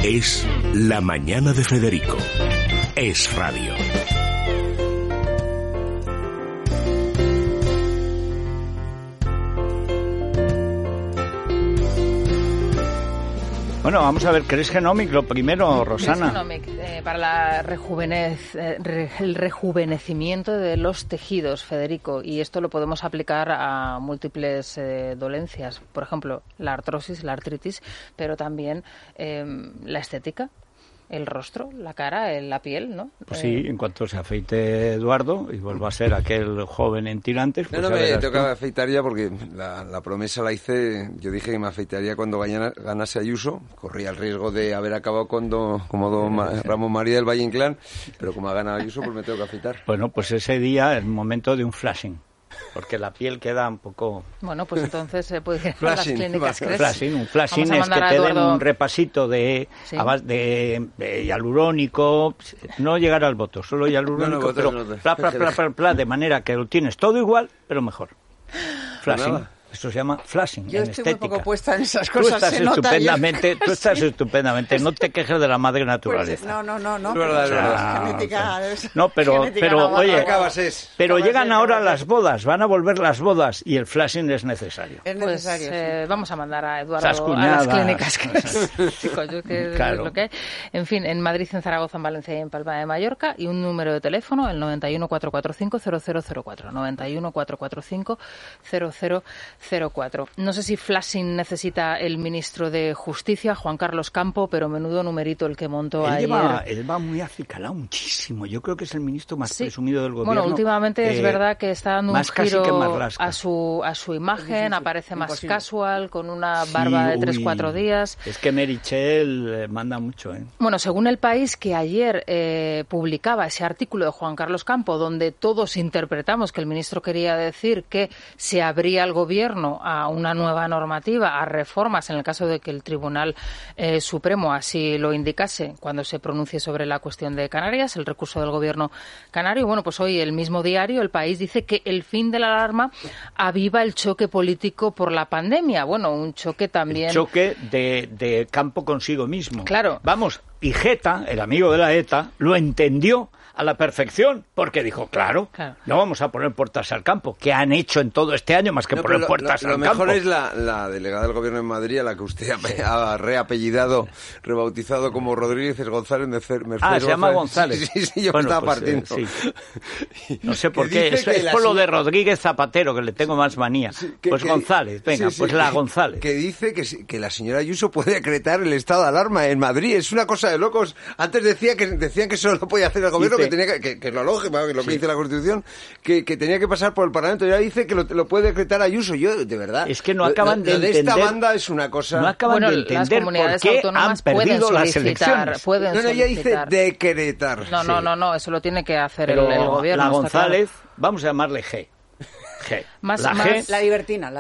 Es La Mañana de Federico. Es radio. Bueno, vamos a ver, ¿crees Genomic lo primero, Rosana? Genomic, para el rejuvenecimiento de los tejidos, Federico, y esto lo podemos aplicar a múltiples dolencias, por ejemplo, la artrosis, la artritis, pero también la estética. El rostro, la cara, la piel, ¿no? Pues sí, en cuanto se afeite Eduardo y vuelva a ser aquel joven en tirantes... Pues no me toca afeitar ya porque la promesa la hice, yo dije que me afeitaría cuando ganase Ayuso, corría el riesgo de haber acabado como Ramón María del Valle Inclán, pero como ha ganado Ayuso, pues me tengo que afeitar. Bueno, pues ese día es el momento de un flashing. Porque la piel queda un poco... Bueno, pues entonces se puede ir a las clínicas, ¿crees? Un flashing es que te den un repasito de hialurónico, no llegar al botox, solo hialurónico, pero de manera que lo tienes todo igual, pero mejor. Flashing. Esto se llama flashing Yo en estoy estética. muy poco puesta en esas cosas. Tú estás estupendamente. No te quejes de la madre naturaleza. Pues, no. Es verdad. Genética. No, pero oye, pero llegan ahora de las bodas, van a volver las bodas y el flashing es necesario. Es necesario. Pues, vamos a mandar a Eduardo a las clínicas. Claro. Lo que hay. En fin, en Madrid, en Zaragoza, en Valencia y en Palma de Mallorca, y un número de teléfono, el 91 445 0004. 91 445 0004. No sé si flashing necesita el ministro de Justicia, Juan Carlos Campo, pero menudo numerito el que montó ayer. Él va muy acicalado, muchísimo. Yo creo que es el ministro más presumido del gobierno. Bueno, últimamente es verdad que está dando un giro a su imagen, aparece más casual, con una barba de 3-4 días. Es que Meritxell manda mucho, ¿eh? Bueno, según El País, que ayer publicaba ese artículo de Juan Carlos Campo, donde todos interpretamos que el ministro quería decir que se abría el gobierno a una nueva normativa, a reformas, en el caso de que el Tribunal Supremo así lo indicase cuando se pronuncie sobre la cuestión de Canarias, el recurso del gobierno canario. Bueno, pues hoy el mismo diario, El País, dice que el fin de la alarma aviva el choque político por la pandemia. Bueno, un choque también... El choque de Campo consigo mismo. Claro. Vamos, y Geta, el amigo de la ETA, lo entendió a la perfección, porque dijo, claro, no vamos a poner puertas al campo. ¿Qué han hecho en todo este año más que poner puertas al campo? Lo mejor es la delegada del gobierno en Madrid, a la que usted ha reapellidado, rebautizado como Rodríguez González Mercedes. Se llama González. Sí, yo estaba partiendo. Sí. No sé por qué, es por lo de Rodríguez Zapatero, que le tengo más manía. González, venga, la González. Que dice que la señora Ayuso puede decretar el estado de alarma en Madrid. Es una cosa de locos. Antes decían que solo lo podía hacer el gobierno, que tenía que es lo lógico, lo que dice la Constitución, que tenía que pasar por el Parlamento. Ya dice que lo puede decretar Ayuso. Yo, de verdad, es que no acaban de entender. Esta banda es una cosa. No acaban de entender por qué han perdido las elecciones. Ella dice decretar. No, eso lo tiene que hacer el gobierno. La González, vamos a llamarle G. La libertina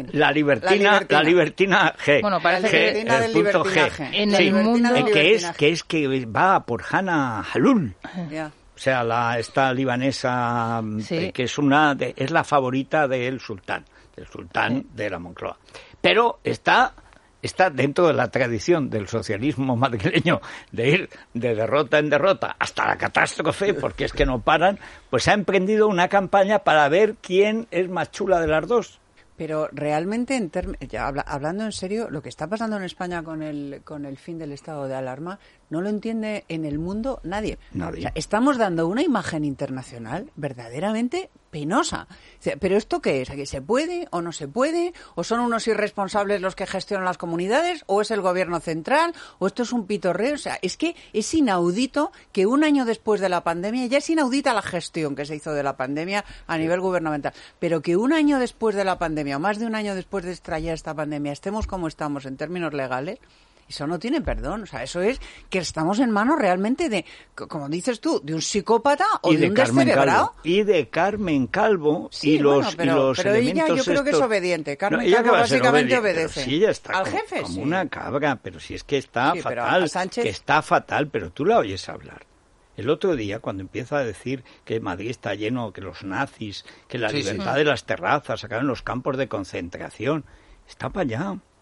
G. Bueno, parece que el punto G. En el mundo que va por Hannah Halul. O sea, esta libanesa que es la favorita del sultán de la Moncloa. Pero está dentro de la tradición del socialismo madrileño de ir de derrota en derrota hasta la catástrofe, porque es que no paran, pues ha emprendido una campaña para ver quién es más chula de las dos. Pero realmente, hablando en serio, lo que está pasando en España con el fin del estado de alarma no lo entiende en el mundo nadie. O sea, estamos dando una imagen internacional verdaderamente penosa. O sea, ¿pero esto qué es? ¿Que se puede o no se puede? ¿O son unos irresponsables los que gestionan las comunidades? ¿O es el gobierno central? ¿O esto es un pitorreo? O sea, es que es inaudito que un año después de la pandemia, ya es inaudita la gestión que se hizo de la pandemia a nivel gubernamental, pero que un año después de la pandemia, o más de un año después de estallar esta pandemia, estemos como estamos en términos legales, eso no tiene perdón. O sea, eso es que estamos en manos realmente de, como dices tú, de un psicópata o de un descerebrado. Y de Carmen Calvo y los elementos pero ella yo creo que es obediente. Carmen Calvo básicamente obedece. Sí, ella está al jefe, como una cabra, pero si es que está fatal, que está fatal, pero tú la oyes hablar. El otro día, cuando empieza a decir que Madrid está lleno, que los nazis, que la libertad de las terrazas, acaban los campos de concentración, está para allá.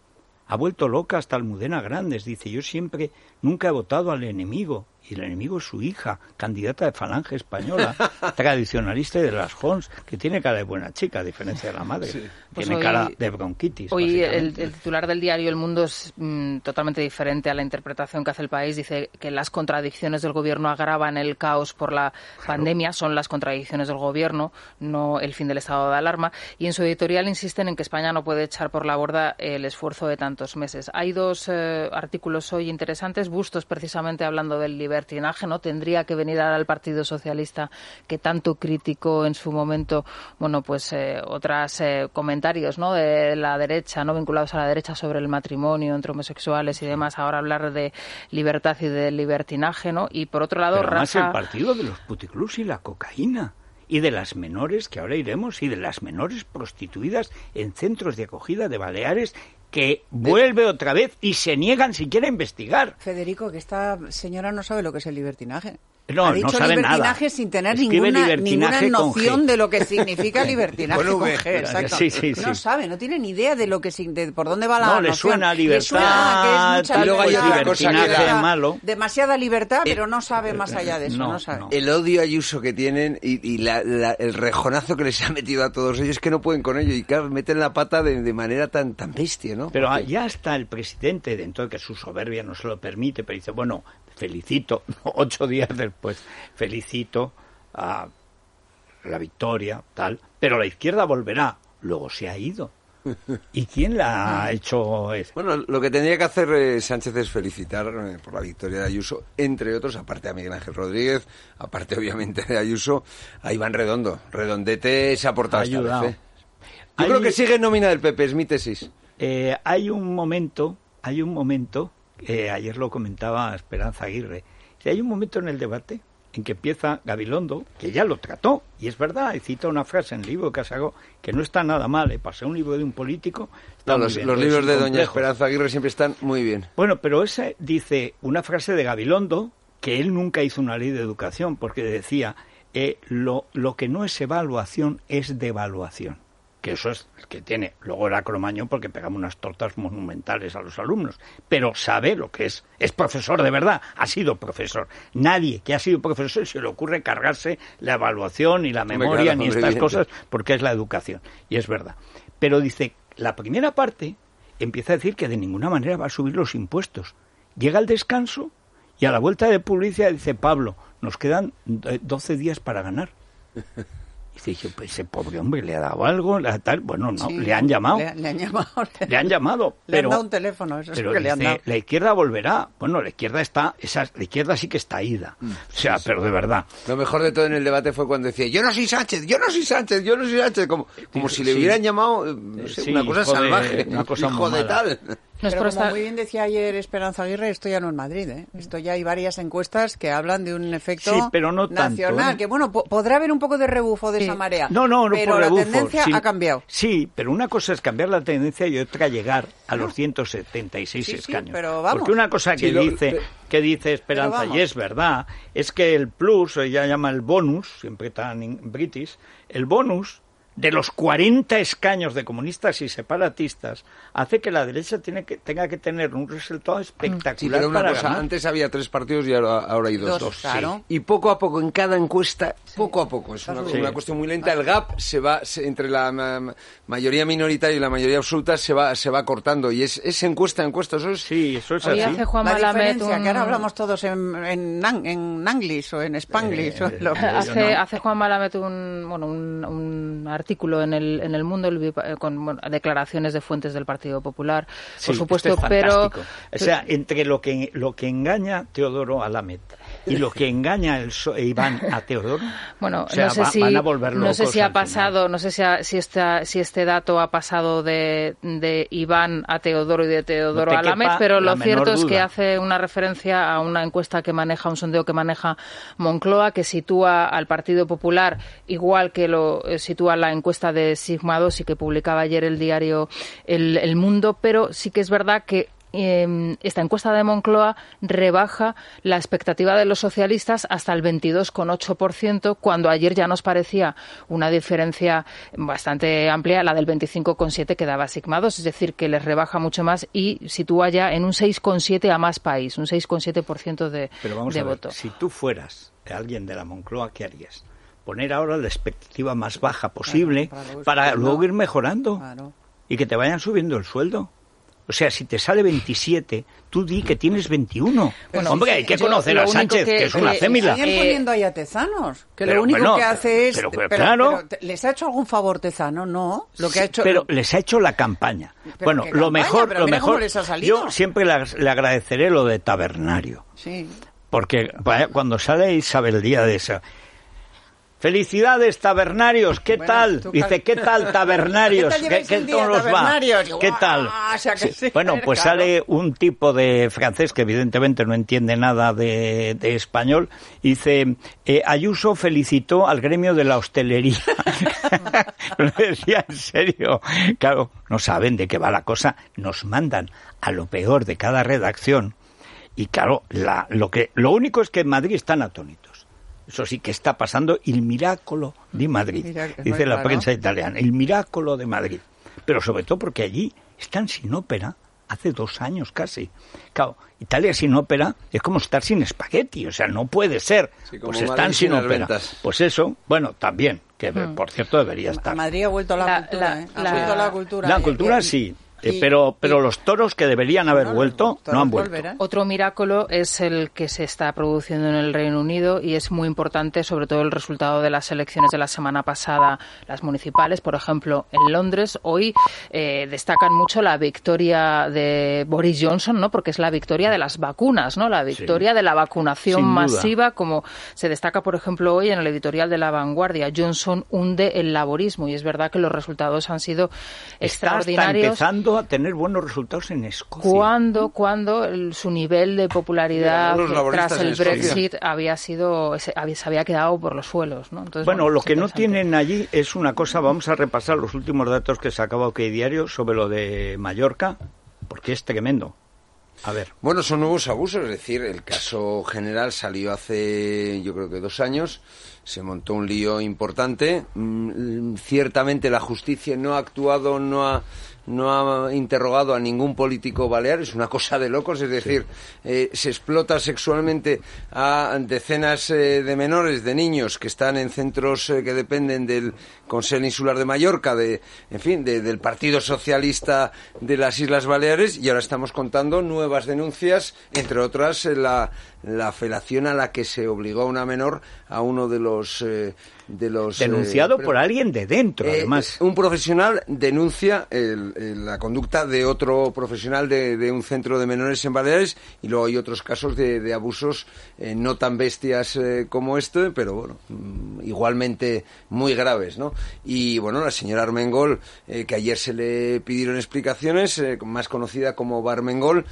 Ha vuelto loca hasta Almudena Grandes. Dice, yo nunca he votado al enemigo. Y el enemigo es su hija, candidata de Falange Española, tradicionalista de las Jons, que tiene cara de buena chica, a diferencia de la madre. Sí. Tiene cara de bronquitis. Hoy el titular del diario El Mundo es totalmente diferente a la interpretación que hace El País. Dice que las contradicciones del gobierno agravan el caos por la pandemia. Son las contradicciones del gobierno, no el fin del estado de alarma. Y en su editorial insisten en que España no puede echar por la borda el esfuerzo de tantos meses. Hay dos artículos hoy interesantes. Bustos, precisamente, hablando del libertinaje, ¿no? Tendría que venir ahora el Partido Socialista, que tanto criticó en su momento, otras comentarios, ¿no? De la derecha, no vinculados a la derecha, sobre el matrimonio entre homosexuales y demás. Ahora hablar de libertad y de libertinaje, ¿no? Y por otro lado, pero además el partido de los puticlubs y la cocaína. Y de las menores, que ahora iremos, y de las menores prostituidas en centros de acogida de Baleares, que vuelve otra vez y se niegan siquiera a investigar. Federico, que esta señora no sabe lo que es el libertinaje. No, ha dicho no sabe libertinaje nada. Sin tener ninguna noción de lo que significa libertinaje con G, exacto. Sí. No sabe, no tiene ni idea de lo que de por dónde va la noción. No, le suena libertad, le suena que es mucha luego hay otra cosa que es malo. Demasiada libertad, pero no sabe más allá de eso, no sabe. No. El odio a Ayuso que tienen y el rejonazo que les ha metido a todos ellos, que no pueden con ello, y claro, meten la pata de manera tan bestia, ¿no? Pero ya está el presidente, dentro de que su soberbia no se lo permite, pero dice, bueno, felicito, 8 días después, felicito a la victoria, tal, pero la izquierda volverá. Luego se ha ido. ¿Y quién la ha hecho eso? Bueno, lo que tendría que hacer Sánchez es felicitar por la victoria de Ayuso, entre otros, aparte de Miguel Ángel Rodríguez, aparte obviamente de Ayuso, a Iván Redondo. Redondete se ha portado esta vez, ¿eh? Yo creo que sigue en nómina del PP, es mi tesis. Hay un momento, ayer lo comentaba Esperanza Aguirre, hay un momento en el debate en que empieza Gabilondo, que ya lo trató, y es verdad, y cita una frase en el libro que sacó, que no está nada mal, pasé un libro de un político, los libros de doña Esperanza Aguirre siempre están muy bien. Bueno, pero ese dice una frase de Gabilondo, que él nunca hizo una ley de educación, porque decía, lo que no es evaluación es devaluación. Que eso es el que tiene. Luego era Cromañón porque pegamos unas tortas monumentales a los alumnos. Pero sabe lo que es. Es profesor de verdad. Ha sido profesor. Nadie que ha sido profesor se le ocurre cargarse la evaluación, ni la memoria, ni estas cosas, porque es la educación. Y es verdad. Pero dice, la primera parte empieza a decir que de ninguna manera va a subir los impuestos. Llega el descanso y a la vuelta de publicidad dice, Pablo, nos quedan 12 días para ganar. Y dije, pues ese pobre hombre le ha dado algo, tal. Bueno, no, sí, le han llamado. Le han llamado. Le han llamado. Le han dado un teléfono, eso es lo que le han dado. La izquierda volverá. Bueno, la izquierda sí que está ida. O sea, pero de verdad. Lo mejor de todo en el debate fue cuando decía, yo no soy Sánchez, como si le hubieran llamado, no sé, una cosa salvaje, una cosa hijo de tal. Pero como muy bien decía ayer Esperanza Aguirre, esto ya no es Madrid, ¿eh? Esto ya hay varias encuestas que hablan de un efecto pero no nacional, tanto, ¿eh? Que bueno, podrá haber un poco de rebufo de esa marea. No, pero por rebufo, la tendencia ha cambiado. Sí, pero una cosa es cambiar la tendencia y otra llegar a los 176 escaños. Pero vamos. Porque una cosa que dice Esperanza, y es verdad, es que el plus, ella llama el bonus, siempre tan british, el bonus de los 40 escaños de comunistas y separatistas hace que la derecha tenga que tener un resultado espectacular. Sí, pero para cosa, ganar. Antes había 3 partidos y ahora hay 2. Claro. Sí. Y poco a poco, en cada encuesta, poco a poco, es una cuestión muy lenta, el gap entre la mayoría minoritaria y la mayoría absoluta se va cortando, y es encuesta, eso es... Sí, eso es así. Hace Juan la diferencia, que ahora hablamos todos en Anglish o en Spanglish. Hace Juan Malamet un artículo en el Mundo con declaraciones de fuentes del Partido Popular, por supuesto, pero o sea, entre lo que engaña Teodoro Alamet y lo que engaña Iván a Teodoro, bueno, o sea, van a volver locos. No sé si ha pasado, no sé si este dato ha pasado de Iván a Teodoro y de Teodoro a Alamet, pero lo cierto es que hace una referencia a una encuesta que maneja, un sondeo que maneja Moncloa, que sitúa al Partido Popular igual que lo sitúa la encuesta de Sigma 2 y que publicaba ayer el diario El Mundo, pero sí que es verdad que esta encuesta de Moncloa rebaja la expectativa de los socialistas hasta el 22,8%, cuando ayer ya nos parecía una diferencia bastante amplia, la del 25,7% que daba Sigma 2, es decir, que les rebaja mucho más y sitúa ya en un 6,7% a Más País, un 6,7% de voto. Si tú fueras alguien de la Moncloa, ¿qué harías? Poner ahora la expectativa más baja posible para luego ir mejorando y que te vayan subiendo el sueldo. O sea, si te sale 27, tú di que tienes 21. Bueno, hombre, hay que conocer a Sánchez, que es una cémila. Siguen poniendo ahí a Tezanos, que lo único que hace es... Pero, ¿les ha hecho algún favor Tezano? No. Lo que ha hecho... Pero les ha hecho la campaña. Bueno, lo mejor... Yo siempre le agradeceré lo de tabernario. Sí. Porque cuando sale Isabel Díaz de esa... Felicidades, tabernarios, ¿qué tal? Dice, ¿qué tal, tabernarios? ¿Qué tal os va? ¿Qué tal? Sí. Bueno, pues sale un tipo de francés que evidentemente no entiende nada de español, y dice, Ayuso felicitó al gremio de la hostelería. Lo decía en serio. Claro, no saben de qué va la cosa, nos mandan a lo peor de cada redacción, y claro, lo único es que en Madrid están atónitos. Eso sí que está pasando el miracolo de Madrid, dice la prensa italiana, el miracolo de Madrid. Pero sobre todo porque allí están sin ópera hace 2 años casi. Claro, Italia sin ópera es como estar sin espagueti, o sea, no puede ser. Sí, pues están sin ópera. Ventas. Pues eso, bueno, también, que por cierto debería estar. Madrid ha vuelto a la cultura, Ha vuelto a la cultura. La cultura sí. Pero los toros que deberían haber vuelto no han vuelto. Otro milagro es el que se está produciendo en el Reino Unido, y es muy importante, sobre todo el resultado de las elecciones de la semana pasada, las municipales, por ejemplo, en Londres. Hoy destacan mucho la victoria de Boris Johnson, ¿no? Porque es la victoria de las vacunas, ¿no? La victoria de la vacunación masiva, como se destaca, por ejemplo, hoy en el editorial de La Vanguardia. Johnson hunde el laborismo, y es verdad que los resultados han sido extraordinarios. Está empezando a tener buenos resultados en Escocia. Cuando su nivel de popularidad tras el Brexit se había quedado por los suelos, ¿no? Entonces, bueno, lo que no tienen allí es una cosa. Vamos a repasar los últimos datos que sacaba OK Diario sobre lo de Mallorca, porque es tremendo. A ver. Bueno, son nuevos abusos, es decir, el caso general salió hace, yo creo que 2 años, se montó un lío importante, ciertamente la justicia no ha actuado, no ha interrogado a ningún político balear, es una cosa de locos, es decir, se explota sexualmente a decenas de menores, de niños que están en centros que dependen del Consell Insular de Mallorca, del Partido Socialista de las Islas Baleares, y ahora estamos contando nuevas denuncias, entre otras la felación a la que se obligó a una menor a uno de los denunciado por alguien de dentro, además. Un profesional denuncia la conducta de otro profesional de un centro de menores en Baleares, y luego hay otros casos de abusos no tan bestias como este, pero bueno, igualmente muy graves, ¿no? Y bueno, la señora Armengol, que ayer se le pidieron explicaciones, más conocida como Barmengol,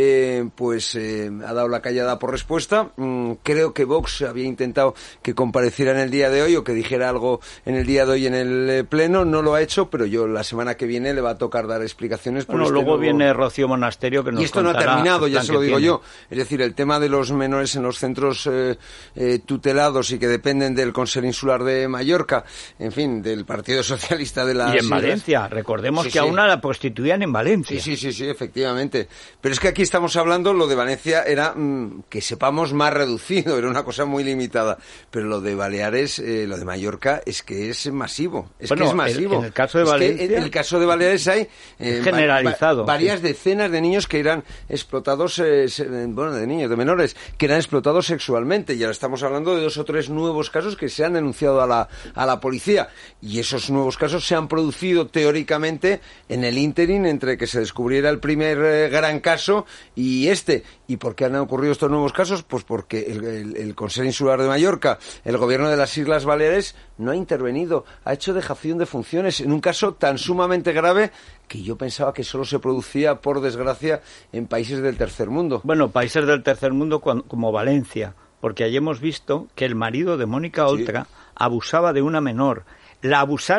ha dado la callada por respuesta. Creo que Vox había intentado que compareciera en el día de hoy, o que dijera algo en el día de hoy en el Pleno, no lo ha hecho, pero yo la semana que viene le va a tocar dar explicaciones. Bueno, luego viene Rocío Monasterio, que nos contará. Y esto no ha terminado, ya se lo digo yo. Es decir, el tema de los menores en los centros tutelados y que dependen del Consell Insular de Mallorca, en fin, del Partido Socialista de las Y en Valencia, recordemos que a una la prostituían en Valencia. Sí, efectivamente. Pero es que aquí estamos hablando, lo de Valencia era, que sepamos, más reducido, era una cosa muy limitada. Pero lo de Baleares, lo de Mallorca, es que es masivo. Que es masivo. En el caso de Valencia, en el caso de Baleares hay generalizado. Varias decenas de niños que eran explotados, de niños, de menores, que eran explotados sexualmente. Y ahora estamos hablando de 2 o 3 nuevos casos que se han denunciado a la policía. Y esos nuevos casos se han producido teóricamente en el ínterin entre que se descubriera el primer gran caso y este. ¿Y por qué han ocurrido estos nuevos casos? Pues porque el Consell Insular de Mallorca, el gobierno de las Islas Baleares, no ha intervenido, ha hecho dejación de funciones en un caso tan sumamente grave que yo pensaba que solo se producía, por desgracia, en países del tercer mundo. Bueno, países del tercer mundo como Valencia, porque allí hemos visto que el marido de Mónica Oltra abusaba de una menor. La abusaron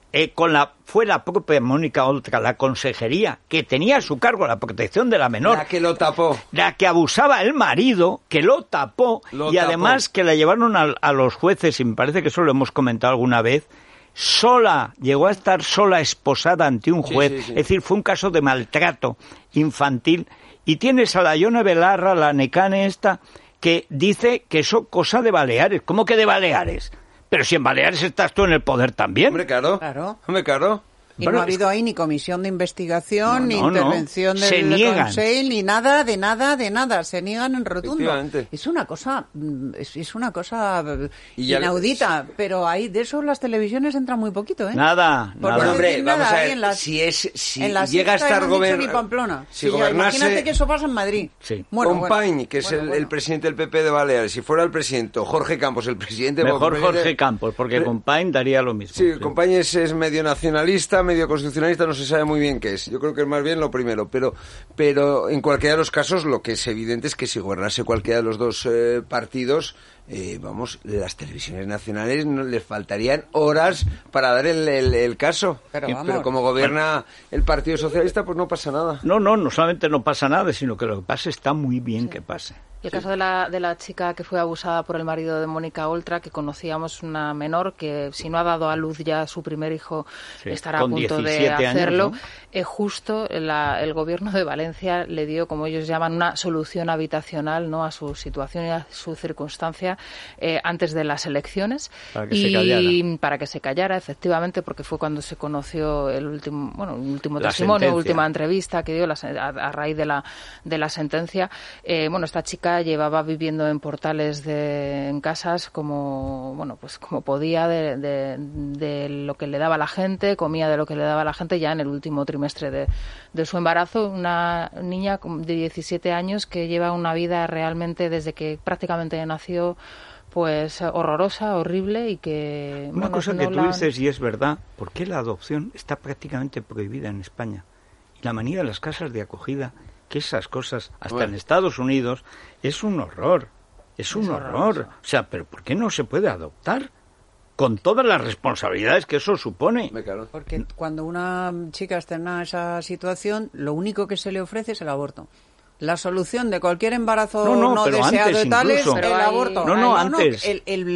fue la propia Mónica Oltra, la consejería, que tenía a su cargo la protección de la menor. La que lo tapó. La que abusaba el marido, que lo tapó, además que la llevaron a los jueces, y me parece que eso lo hemos comentado alguna vez, sola, llegó a estar sola, esposada ante un juez. Sí. Es decir, fue un caso de maltrato infantil. Y tienes a la Ione Belarra, la Necane esta, que dice que eso cosa de Baleares. ¿Cómo que de Baleares? Pero si en Baleares estás tú en el poder también. Hombre, claro. Hombre, claro. Y bueno, no ha habido ahí ni comisión de investigación, ni intervención del Consejo, ni nada, de nada. Se niegan en rotundo. Es una cosa inaudita, pero ahí de eso las televisiones entran muy poquito, ¿eh? Nada. Bueno, hombre, vamos a ver, si llega a estar gobernando... Si gobernase... Imagínate que eso pasa en Madrid. Sí. Compañ, que es el presidente del PP de Baleares, si fuera el presidente, o Jorge Campos, el presidente... Mejor Jorge Campos, porque Compañ daría lo mismo. Sí, Compañ es medio nacionalista, medio constitucionalista, no se sabe muy bien qué es. Yo creo que es más bien lo primero, pero en cualquiera de los casos lo que es evidente es que si gobernase cualquiera de los dos partidos, las televisiones nacionales no les faltarían horas para dar el caso. Pero como gobierna el Partido Socialista, pues no pasa nada. No solamente no pasa nada, sino que lo que pase está muy bien que pase. Y el caso de la chica que fue abusada por el marido de Mónica Oltra, que conocíamos, una menor que si no ha dado a luz ya su primer hijo, estará a punto de hacerlo. Años, ¿no? Justo el gobierno de Valencia le dio, como ellos llaman, una solución habitacional, ¿no?, a su situación y a su circunstancia antes de las elecciones. Para que se callara, efectivamente, porque fue cuando se conoció el último testimonio, última entrevista que dio a raíz de la sentencia. Esta chica llevaba viviendo en Portales en casas como podía de lo que le daba la gente, comía de lo que le daba la gente ya en el último trimestre de su embarazo. Una niña de 17 años que lleva una vida realmente desde que prácticamente nació pues horrorosa, horrible y que... Una cosa que tú dices y es verdad, ¿por qué la adopción está prácticamente prohibida en España? Y la manía de las casas de acogida, que esas cosas, hasta en Estados Unidos, es un horror. Es un horror. O sea, ¿pero por qué no se puede adoptar? Con todas las responsabilidades que eso supone. Porque cuando una chica está en esa situación, lo único que se le ofrece es el aborto. La solución de cualquier embarazo no deseado y tal es el aborto. Antes.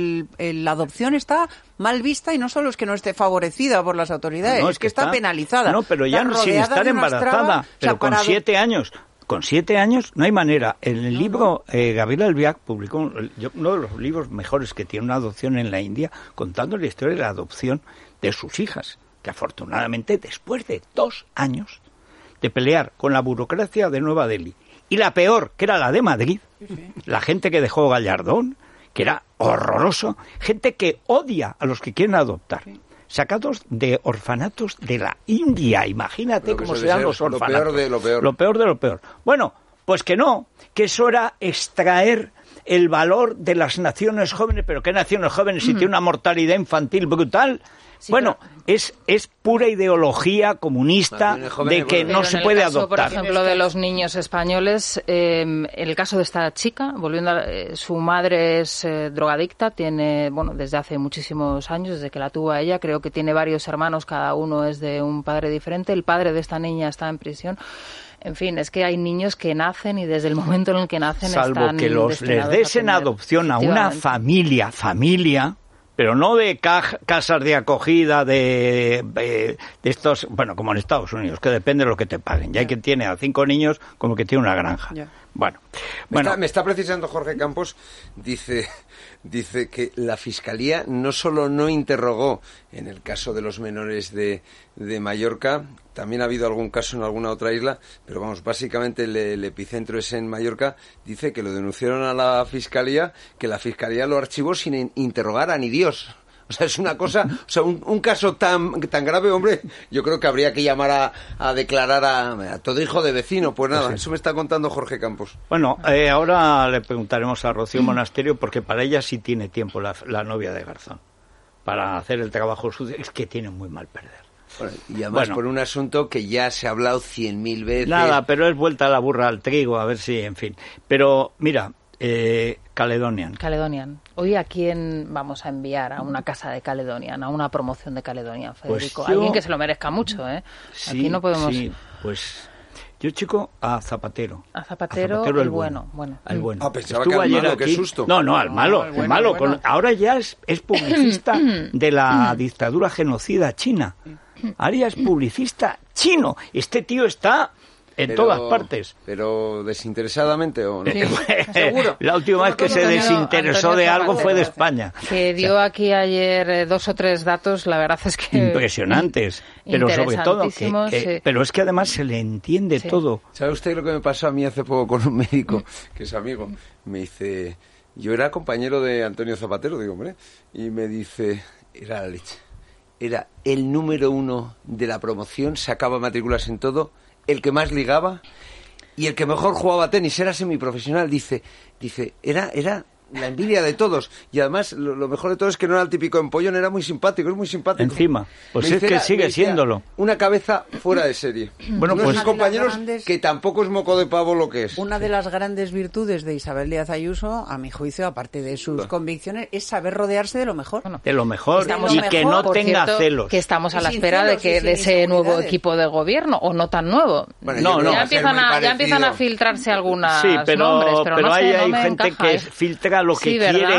La adopción está mal vista y no solo es que no esté favorecida por las autoridades, es que está penalizada. No, pero ya sin estar embarazada, pero con 7 años. Con 7 años no hay manera. En el libro, Gabriel Albiach publicó uno de los libros mejores que tiene una adopción en la India, contando la historia de la adopción de sus hijas, que afortunadamente después de 2 años de pelear con la burocracia de Nueva Delhi, y la peor, que era la de Madrid, la gente que dejó Gallardón, que era horroroso, gente que odia a los que quieren adoptar. Sacados de orfanatos de la India. Imagínate cómo serán los orfanatos. Lo peor de lo peor. Lo peor de lo peor. Bueno, pues que eso era extraer el valor de las naciones jóvenes. ¿Pero qué naciones jóvenes si tiene una mortalidad infantil brutal? Sí, bueno, es pura ideología comunista de que no se puede adoptar. Por ejemplo, de los niños españoles, en el caso de esta chica, su madre es drogadicta, tiene, desde hace muchísimos años, desde que la tuvo a ella, creo que tiene varios hermanos, cada uno es de un padre diferente. El padre de esta niña está en prisión. En fin, es que hay niños que nacen y desde el momento en el que nacen salvo que les des en adopción a una familia, pero no de casas de acogida de estos, como en Estados Unidos, que depende de lo que te paguen. Ya hay quien tiene a 5 niños como que tiene una granja. Bueno. Me está precisando Jorge Campos, dice que la Fiscalía no solo no interrogó en el caso de los menores de Mallorca, también ha habido algún caso en alguna otra isla, pero básicamente el epicentro es en Mallorca. Dice que lo denunciaron a la Fiscalía, que la Fiscalía lo archivó sin interrogar a ni Dios. O sea, es una cosa, un caso tan grave, hombre, yo creo que habría que llamar a declarar a todo hijo de vecino. Pues nada, eso me está contando Jorge Campos. Bueno, ahora le preguntaremos a Rocío Monasterio, porque para ella sí tiene tiempo la novia de Garzón, para hacer el trabajo sucio. Es que tiene muy mal perder. Bueno, y además por un asunto que ya se ha hablado 100.000 veces. Nada, pero es vuelta la burra al trigo, a ver si, en fin. Pero, mira, Caledonian. Hoy, ¿a quién vamos a enviar a una casa de Caledonian, a una promoción de Caledonian, Federico? Pues alguien que se lo merezca mucho, ¿eh? Sí, aquí no podemos... Sí, pues... Yo, chico, a Zapatero. A Zapatero el bueno. Al bueno. Ah, pensaba que al malo, qué susto. No, al malo. El bueno, el malo. bueno. Ahora ya es publicista de la dictadura genocida china. Ahora ya es publicista chino. Este tío está en todas partes. ¿Pero desinteresadamente o no? Sí, seguro. La última vez que se desinteresó de algo fue de España. Que dio aquí ayer 2 o 3 datos, la verdad es que... Impresionantes. Pero sobre todo, sí. pero es que además se le entiende todo. ¿Sabe usted lo que me pasó a mí hace poco con un médico, que es amigo? Me dice, yo era compañero de Antonio Zapatero, digo, hombre, y me dice, era la leche. Era el número 1 de la promoción, sacaba matrículas en todo, el que más ligaba y el que mejor jugaba tenis, era semiprofesional. Dice, era la envidia de todos. Y además, lo mejor de todo es que no era el típico empollón, era muy simpático, es muy simpático. Encima, pues es que sigue siéndolo. Una cabeza fuera de serie. Bueno, unos pues compañeros que tampoco es moco de pavo lo que es. Una de las grandes virtudes de Isabel Díaz Ayuso, a mi juicio, aparte de sus convicciones, es saber rodearse de lo mejor. De lo mejor, Estamos y mejor, que no por tenga cierto, celos. Que estamos a la Sin espera celos, de ese nuevo equipo de gobierno, o no tan nuevo. Bueno, Ya empiezan a filtrarse algunas Sí, nombres, pero no hay, sé, no hay me gente encaja, que filtra lo que sí, ¿verdad?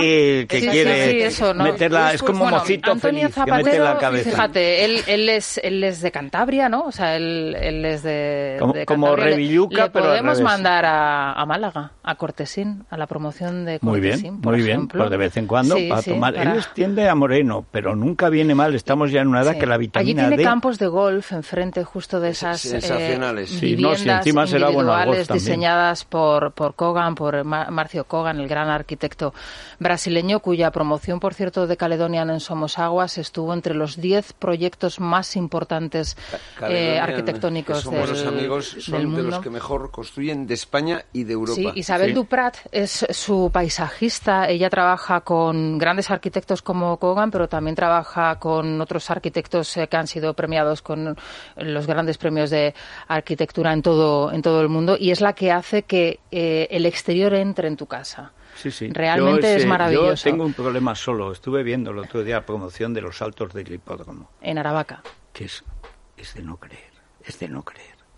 quiere eso, ¿no? meterla, es como mocito Antonio feliz Zapatero, que mete la cabeza. Fíjate, él es de Cantabria, ¿no? O sea, él es de como Cantabria. Revilluca, le pero al podemos revés. mandar a Málaga, a Cortesín, a la promoción de Cortesín, muy bien, ejemplo. pues de vez en cuando Sí, para sí, tomar. para... Él tiende a moreno, pero nunca viene mal. Estamos ya en una edad que la vitamina Allí tiene D... campos de golf enfrente justo de esas sensacionales. Sí, no, si viviendas encima será individuales Bonalgos también. diseñadas por Kogan, por Marcio Kogan, el gran arquitecto brasileño, cuya promoción, por cierto, de Caledonian en Somosaguas estuvo entre los 10 proyectos más importantes arquitectónicos que somos los amigos, del son mundo. de los que mejor construyen de España y de Europa. Sí, Isabel Duprat es su paisajista. Ella trabaja con grandes arquitectos como Kogan, pero también trabaja con otros arquitectos que han sido premiados con los grandes premios de arquitectura en todo el mundo, y es la que hace que el exterior entre en tu casa. Sí. Realmente es maravilloso. Yo tengo un problema solo. Estuve viendo el otro día la promoción de los saltos del hipódromo. En Aravaca. Que es de no creer. Es de no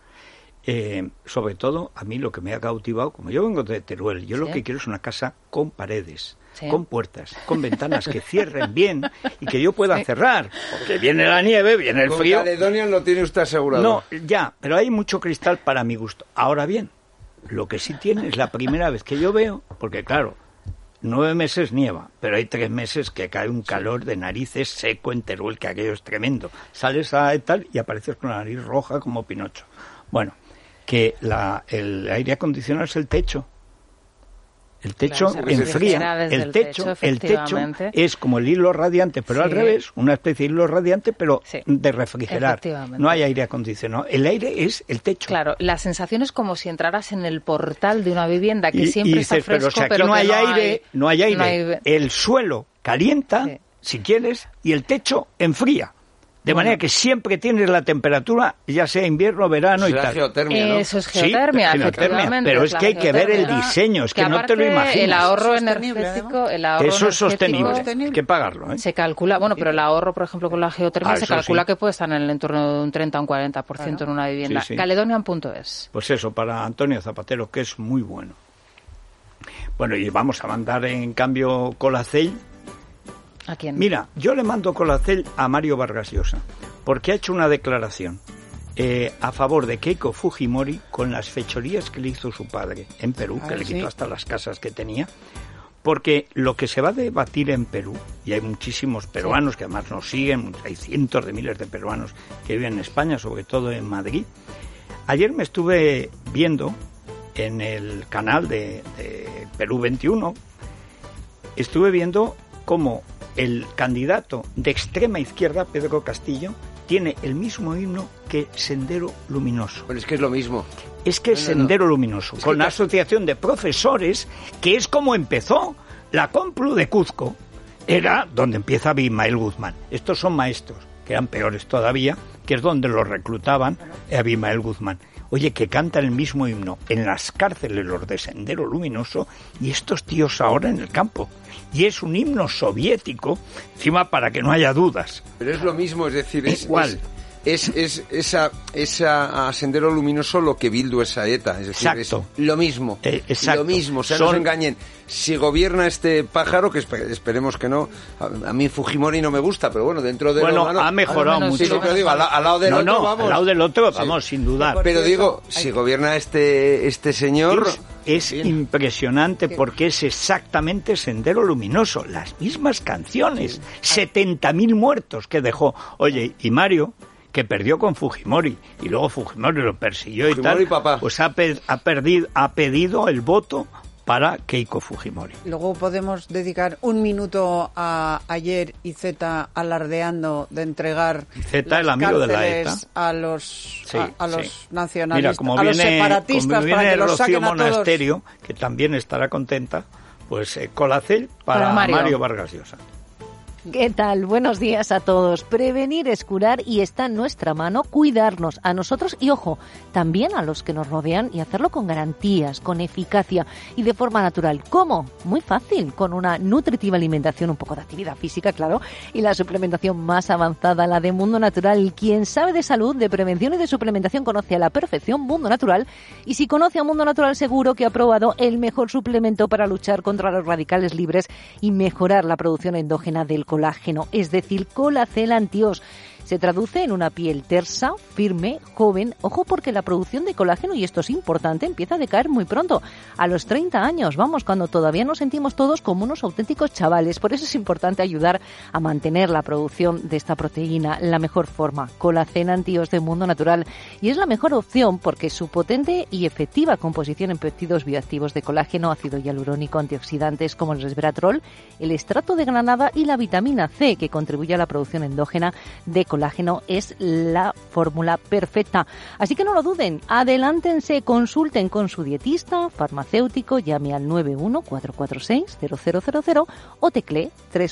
creer. Sobre todo, a mí lo que me ha cautivado, como yo vengo de Teruel, yo lo que quiero es una casa con paredes, con puertas, con ventanas que cierren bien y que yo pueda cerrar. Porque viene la nieve, viene el frío. Con Caledonian lo tiene usted asegurado. No, ya, pero hay mucho cristal para mi gusto. Ahora bien, lo que sí tiene es la primera vez que yo veo, porque claro, 9 meses nieva, pero hay 3 meses que cae un calor de narices seco en Teruel, que aquello es tremendo. Sales a tal y apareces con la nariz roja como Pinocho. Bueno, que el aire acondicionado es el techo. El techo enfría. El techo es como el hilo radiante, pero al revés, una especie de hilo radiante, pero de refrigerar. No hay aire acondicionado. El aire es el techo. Claro, la sensación es como si entraras en el portal de una vivienda que siempre dices, está fresco, pero si aquí pero no hay aire, no hay... El suelo calienta, si quieres, y el techo enfría. De manera que siempre tienes la temperatura, ya sea invierno, verano y tal. Geotermia, ¿no? Eso es geotermia, efectivamente. Pero es que hay que ver el diseño, es que no te lo imaginas. El ahorro energético, eso es sostenible, hay que pagarlo. Se calcula, bueno, pero el ahorro, por ejemplo, con la geotermia se calcula que puede estar en el entorno de un 30 o un 40% en una vivienda. Caledonian.es. Pues eso, para Antonio Zapatero, que es muy bueno. Bueno, y vamos a mandar en cambio Colacell. ¿A quién? Mira, yo le mando Colacell a Mario Vargas Llosa, porque ha hecho una declaración a favor de Keiko Fujimori con las fechorías que le hizo su padre en Perú, que le quitó hasta las casas que tenía, porque lo que se va a debatir en Perú, y hay muchísimos peruanos que además nos siguen, hay cientos de miles de peruanos que viven en España, sobre todo en Madrid. Ayer me estuve viendo en el canal de Perú 21, estuve viendo cómo el candidato de extrema izquierda, Pedro Castillo, tiene el mismo himno que Sendero Luminoso. Pero es que es lo mismo. Es que es Sendero Luminoso, con la asociación de profesores, que es como empezó la Complu de Cuzco. Era donde empieza Abimael Guzmán. Estos son maestros, que eran peores todavía, que es donde los reclutaban Abimael Guzmán. oye, que cantan el mismo himno en las cárceles los de Sendero Luminoso y estos tíos ahora en el campo. Y es un himno soviético, encima para que no haya dudas. Pero es lo mismo, es decir, es igual. Es esa Sendero Luminoso lo que Bildu es a ETA, es decir, exacto. Es lo mismo, exacto. Lo mismo, o sea, no se engañen. Si gobierna este pájaro, que esperemos que no, a mí Fujimori no me gusta, pero bueno, dentro de lo humano, ha mejorado mucho. Sí, pero digo, al lado del otro, vamos. Al lado del otro, vamos, sin dudar. Pero digo, si gobierna este señor... Es impresionante porque es exactamente Sendero Luminoso, las mismas canciones, 70.000 muertos que dejó. Oye, y Mario, que perdió con Fujimori, y luego Fujimori lo persiguió Fujimori, y tal, papá. pues ha pedido el voto para Keiko Fujimori. Luego podemos dedicar un minuto a ayer IZ alardeando de entregar el amigo de la ETA a los nacionalistas, mira, como a los separatistas, para que los saquen a todos. Monasterio, que también estará contenta, pues Colacel para Mario Vargas Llosa. ¿Qué tal? Buenos días a todos. Prevenir es curar y está en nuestra mano cuidarnos a nosotros y, ojo, también a los que nos rodean y hacerlo con garantías, con eficacia y de forma natural. ¿Cómo? Muy fácil, con una nutritiva alimentación, un poco de actividad física, claro, y la suplementación más avanzada, la de Mundo Natural. Quien sabe de salud, de prevención y de suplementación conoce a la perfección Mundo Natural, y si conoce a Mundo Natural seguro que ha probado el mejor suplemento para luchar contra los radicales libres y mejorar la producción endógena del colágeno, es decir, Colacel Antios. Se traduce en una piel tersa, firme, joven. Ojo, porque la producción de colágeno, y esto es importante, empieza a decaer muy pronto, a los 30 años, vamos, cuando todavía nos sentimos todos como unos auténticos chavales. Por eso es importante ayudar a mantener la producción de esta proteína en la mejor forma. Colacel Antios de Mundo Natural. Y es la mejor opción porque su potente y efectiva composición en péptidos bioactivos de colágeno, ácido hialurónico, antioxidantes como el resveratrol, el estrato de granada y la vitamina C, que contribuye a la producción endógena de colágeno, es la fórmula perfecta. Así que no lo duden, adelántense, consulten con su dietista, farmacéutico, llame al 91-446-0000 o teclee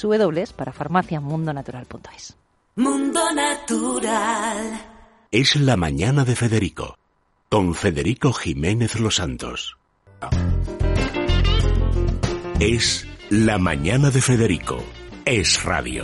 www.parafarmaciamundonatural.es. Mundo Natural. Es la mañana de Federico, con Federico Jiménez Los Santos. Es la mañana de Federico, es radio.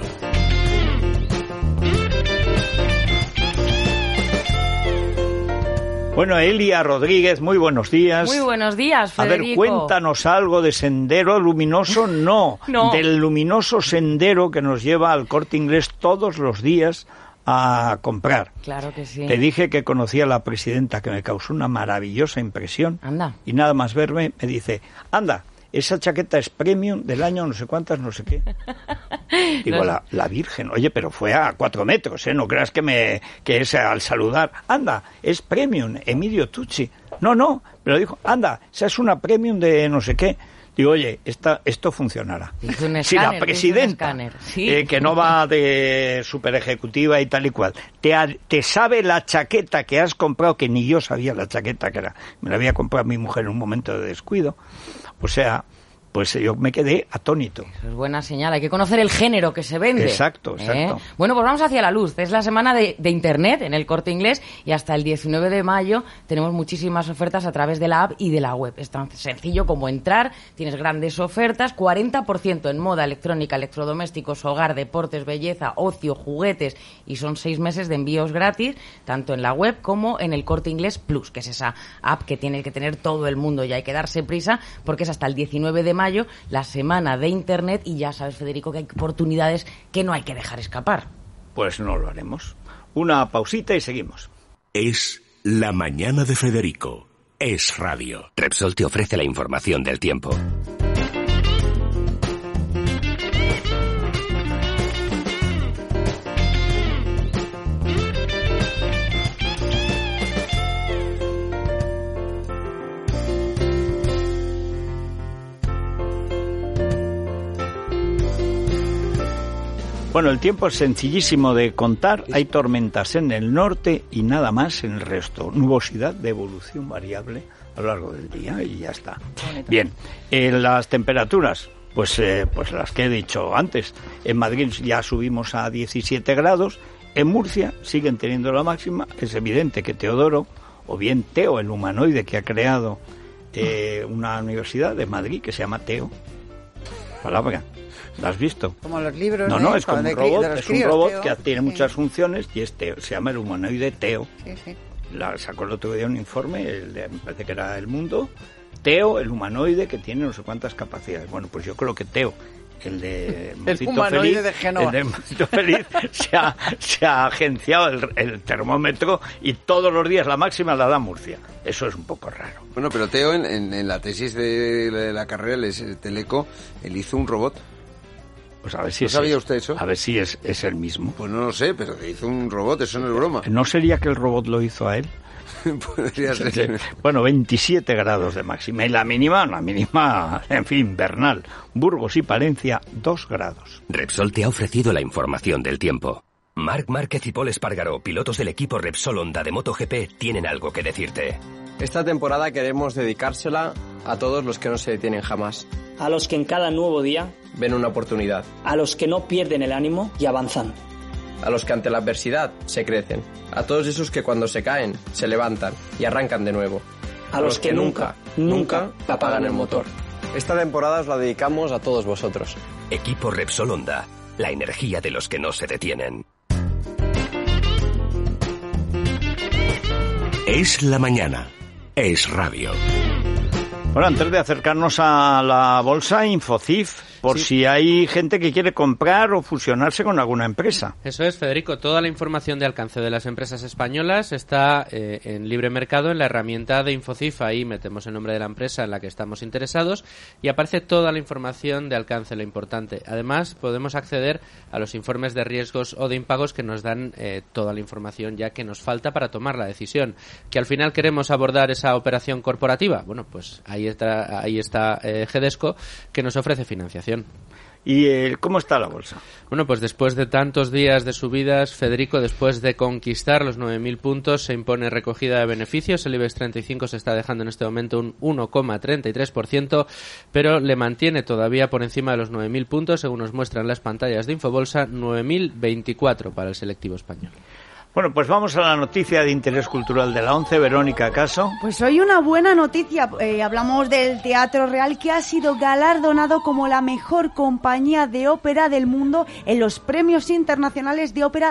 Bueno, Elia Rodríguez, muy buenos días. Muy buenos días, Federico. A ver, cuéntanos algo de Sendero Luminoso. No, del luminoso sendero que nos lleva al Corte Inglés todos los días a comprar. Claro que sí. Te dije que conocía a la presidenta, que me causó una maravillosa impresión. Anda. Y nada más verme, me dice, anda, esa chaqueta es premium del año no sé cuántas, no sé qué. Digo, no. la Virgen, oye, pero fue a 4 metros, ¿eh? No creas que es al saludar. Anda, es premium, Emilio Tucci. No, pero dijo, anda, esa es una premium de no sé qué. Digo, oye, esto funcionará. Si la presidenta, ¿sí? Que no va de super ejecutiva y tal y cual, te sabe la chaqueta que has comprado, que ni yo sabía la chaqueta que era, me la había comprado mi mujer en un momento de descuido, o sea, pues yo me quedé atónito. Eso es buena señal, hay que conocer el género que se vende. Exacto. Bueno, pues vamos hacia la luz. Es la semana de Internet en el Corte Inglés y hasta el 19 de mayo tenemos muchísimas ofertas a través de la app y de la web. Es tan sencillo como entrar, tienes grandes ofertas, 40% en moda, electrónica, electrodomésticos, hogar, deportes, belleza, ocio, juguetes, y son 6 meses de envíos gratis, tanto en la web como en el Corte Inglés Plus, que es esa app que tiene que tener todo el mundo y hay que darse prisa porque es hasta el 19 de mayo, la semana de Internet, y ya sabes, Federico, que hay oportunidades que no hay que dejar escapar. Pues no lo haremos. Una pausita y seguimos. Es la mañana de Federico. Es radio. Repsol te ofrece la información del tiempo. Bueno, el tiempo es sencillísimo de contar. Hay tormentas en el norte y nada más en el resto. Nubosidad de evolución variable a lo largo del día y ya está. Bien, las temperaturas, pues las que he dicho antes. En Madrid ya subimos a 17 grados. En Murcia siguen teniendo la máxima. Es evidente que Teodoro o bien Teo, el humanoide que ha creado una universidad de Madrid que se llama Teo. Palabra. ¿La has visto? Como los libros. No, es como un robot, es un robot Teo, que tiene muchas funciones y es Teo, se llama el humanoide Teo. Sí. Sacó el otro día un informe, me parece que era El Mundo. Teo, el humanoide que tiene no sé cuántas capacidades. Bueno, pues yo creo que Teo, el de Mocito Feliz, de Genoa. el de Mocito Feliz se ha agenciado el termómetro y todos los días la máxima la da Murcia. Eso es un poco raro. Bueno, pero Teo en la tesis de la carrera, el Teleco, él hizo un robot. Pues a ver si ¿No sabía usted eso? A ver si es el mismo. Pues no lo sé, pero que hizo un robot, eso no es broma. ¿No sería que el robot lo hizo a él? Podría ser. Bueno, 27 grados de máxima. Y la mínima, en fin, invernal. Burgos y Palencia, 2 grados. Repsol te ha ofrecido la información del tiempo. Marc Márquez y Pol Espargaró, pilotos del equipo Repsol Honda de MotoGP, tienen algo que decirte. Esta temporada queremos dedicársela a todos los que no se detienen jamás. A los que en cada nuevo día ven una oportunidad. A los que no pierden el ánimo y avanzan. A los que ante la adversidad se crecen. A todos esos que cuando se caen, se levantan y arrancan de nuevo. A los que nunca apagan el motor. Esta temporada os la dedicamos a todos vosotros. Equipo Repsol Honda, la energía de los que no se detienen. Es la mañana. Es radio. Bueno, antes de acercarnos a la bolsa, Infocif, por si hay gente que quiere comprar o fusionarse con alguna empresa. Eso es, Federico. Toda la información de alcance de las empresas españolas está en libre mercado en la herramienta de Infocif. Ahí metemos el nombre de la empresa en la que estamos interesados y aparece toda la información de alcance, lo importante. Además, podemos acceder a los informes de riesgos o de impagos que nos dan toda la información ya que nos falta para tomar la decisión. Que al final queremos abordar esa operación corporativa. Bueno, pues ahí está GEDESCO, que nos ofrece financiación. ¿Y cómo está la bolsa? Bueno, pues después de tantos días de subidas, Federico, después de conquistar los 9.000 puntos, se impone recogida de beneficios. El IBEX 35 se está dejando en este momento un 1,33%, pero le mantiene todavía por encima de los 9.000 puntos, según nos muestran las pantallas de Infobolsa, 9.024 para el selectivo español. Bueno, pues vamos a la noticia de interés cultural de la 11. Verónica, ¿acaso? Pues hoy una buena noticia. Hablamos del Teatro Real, que ha sido galardonado como la mejor compañía de ópera del mundo en los Premios Internacionales de Ópera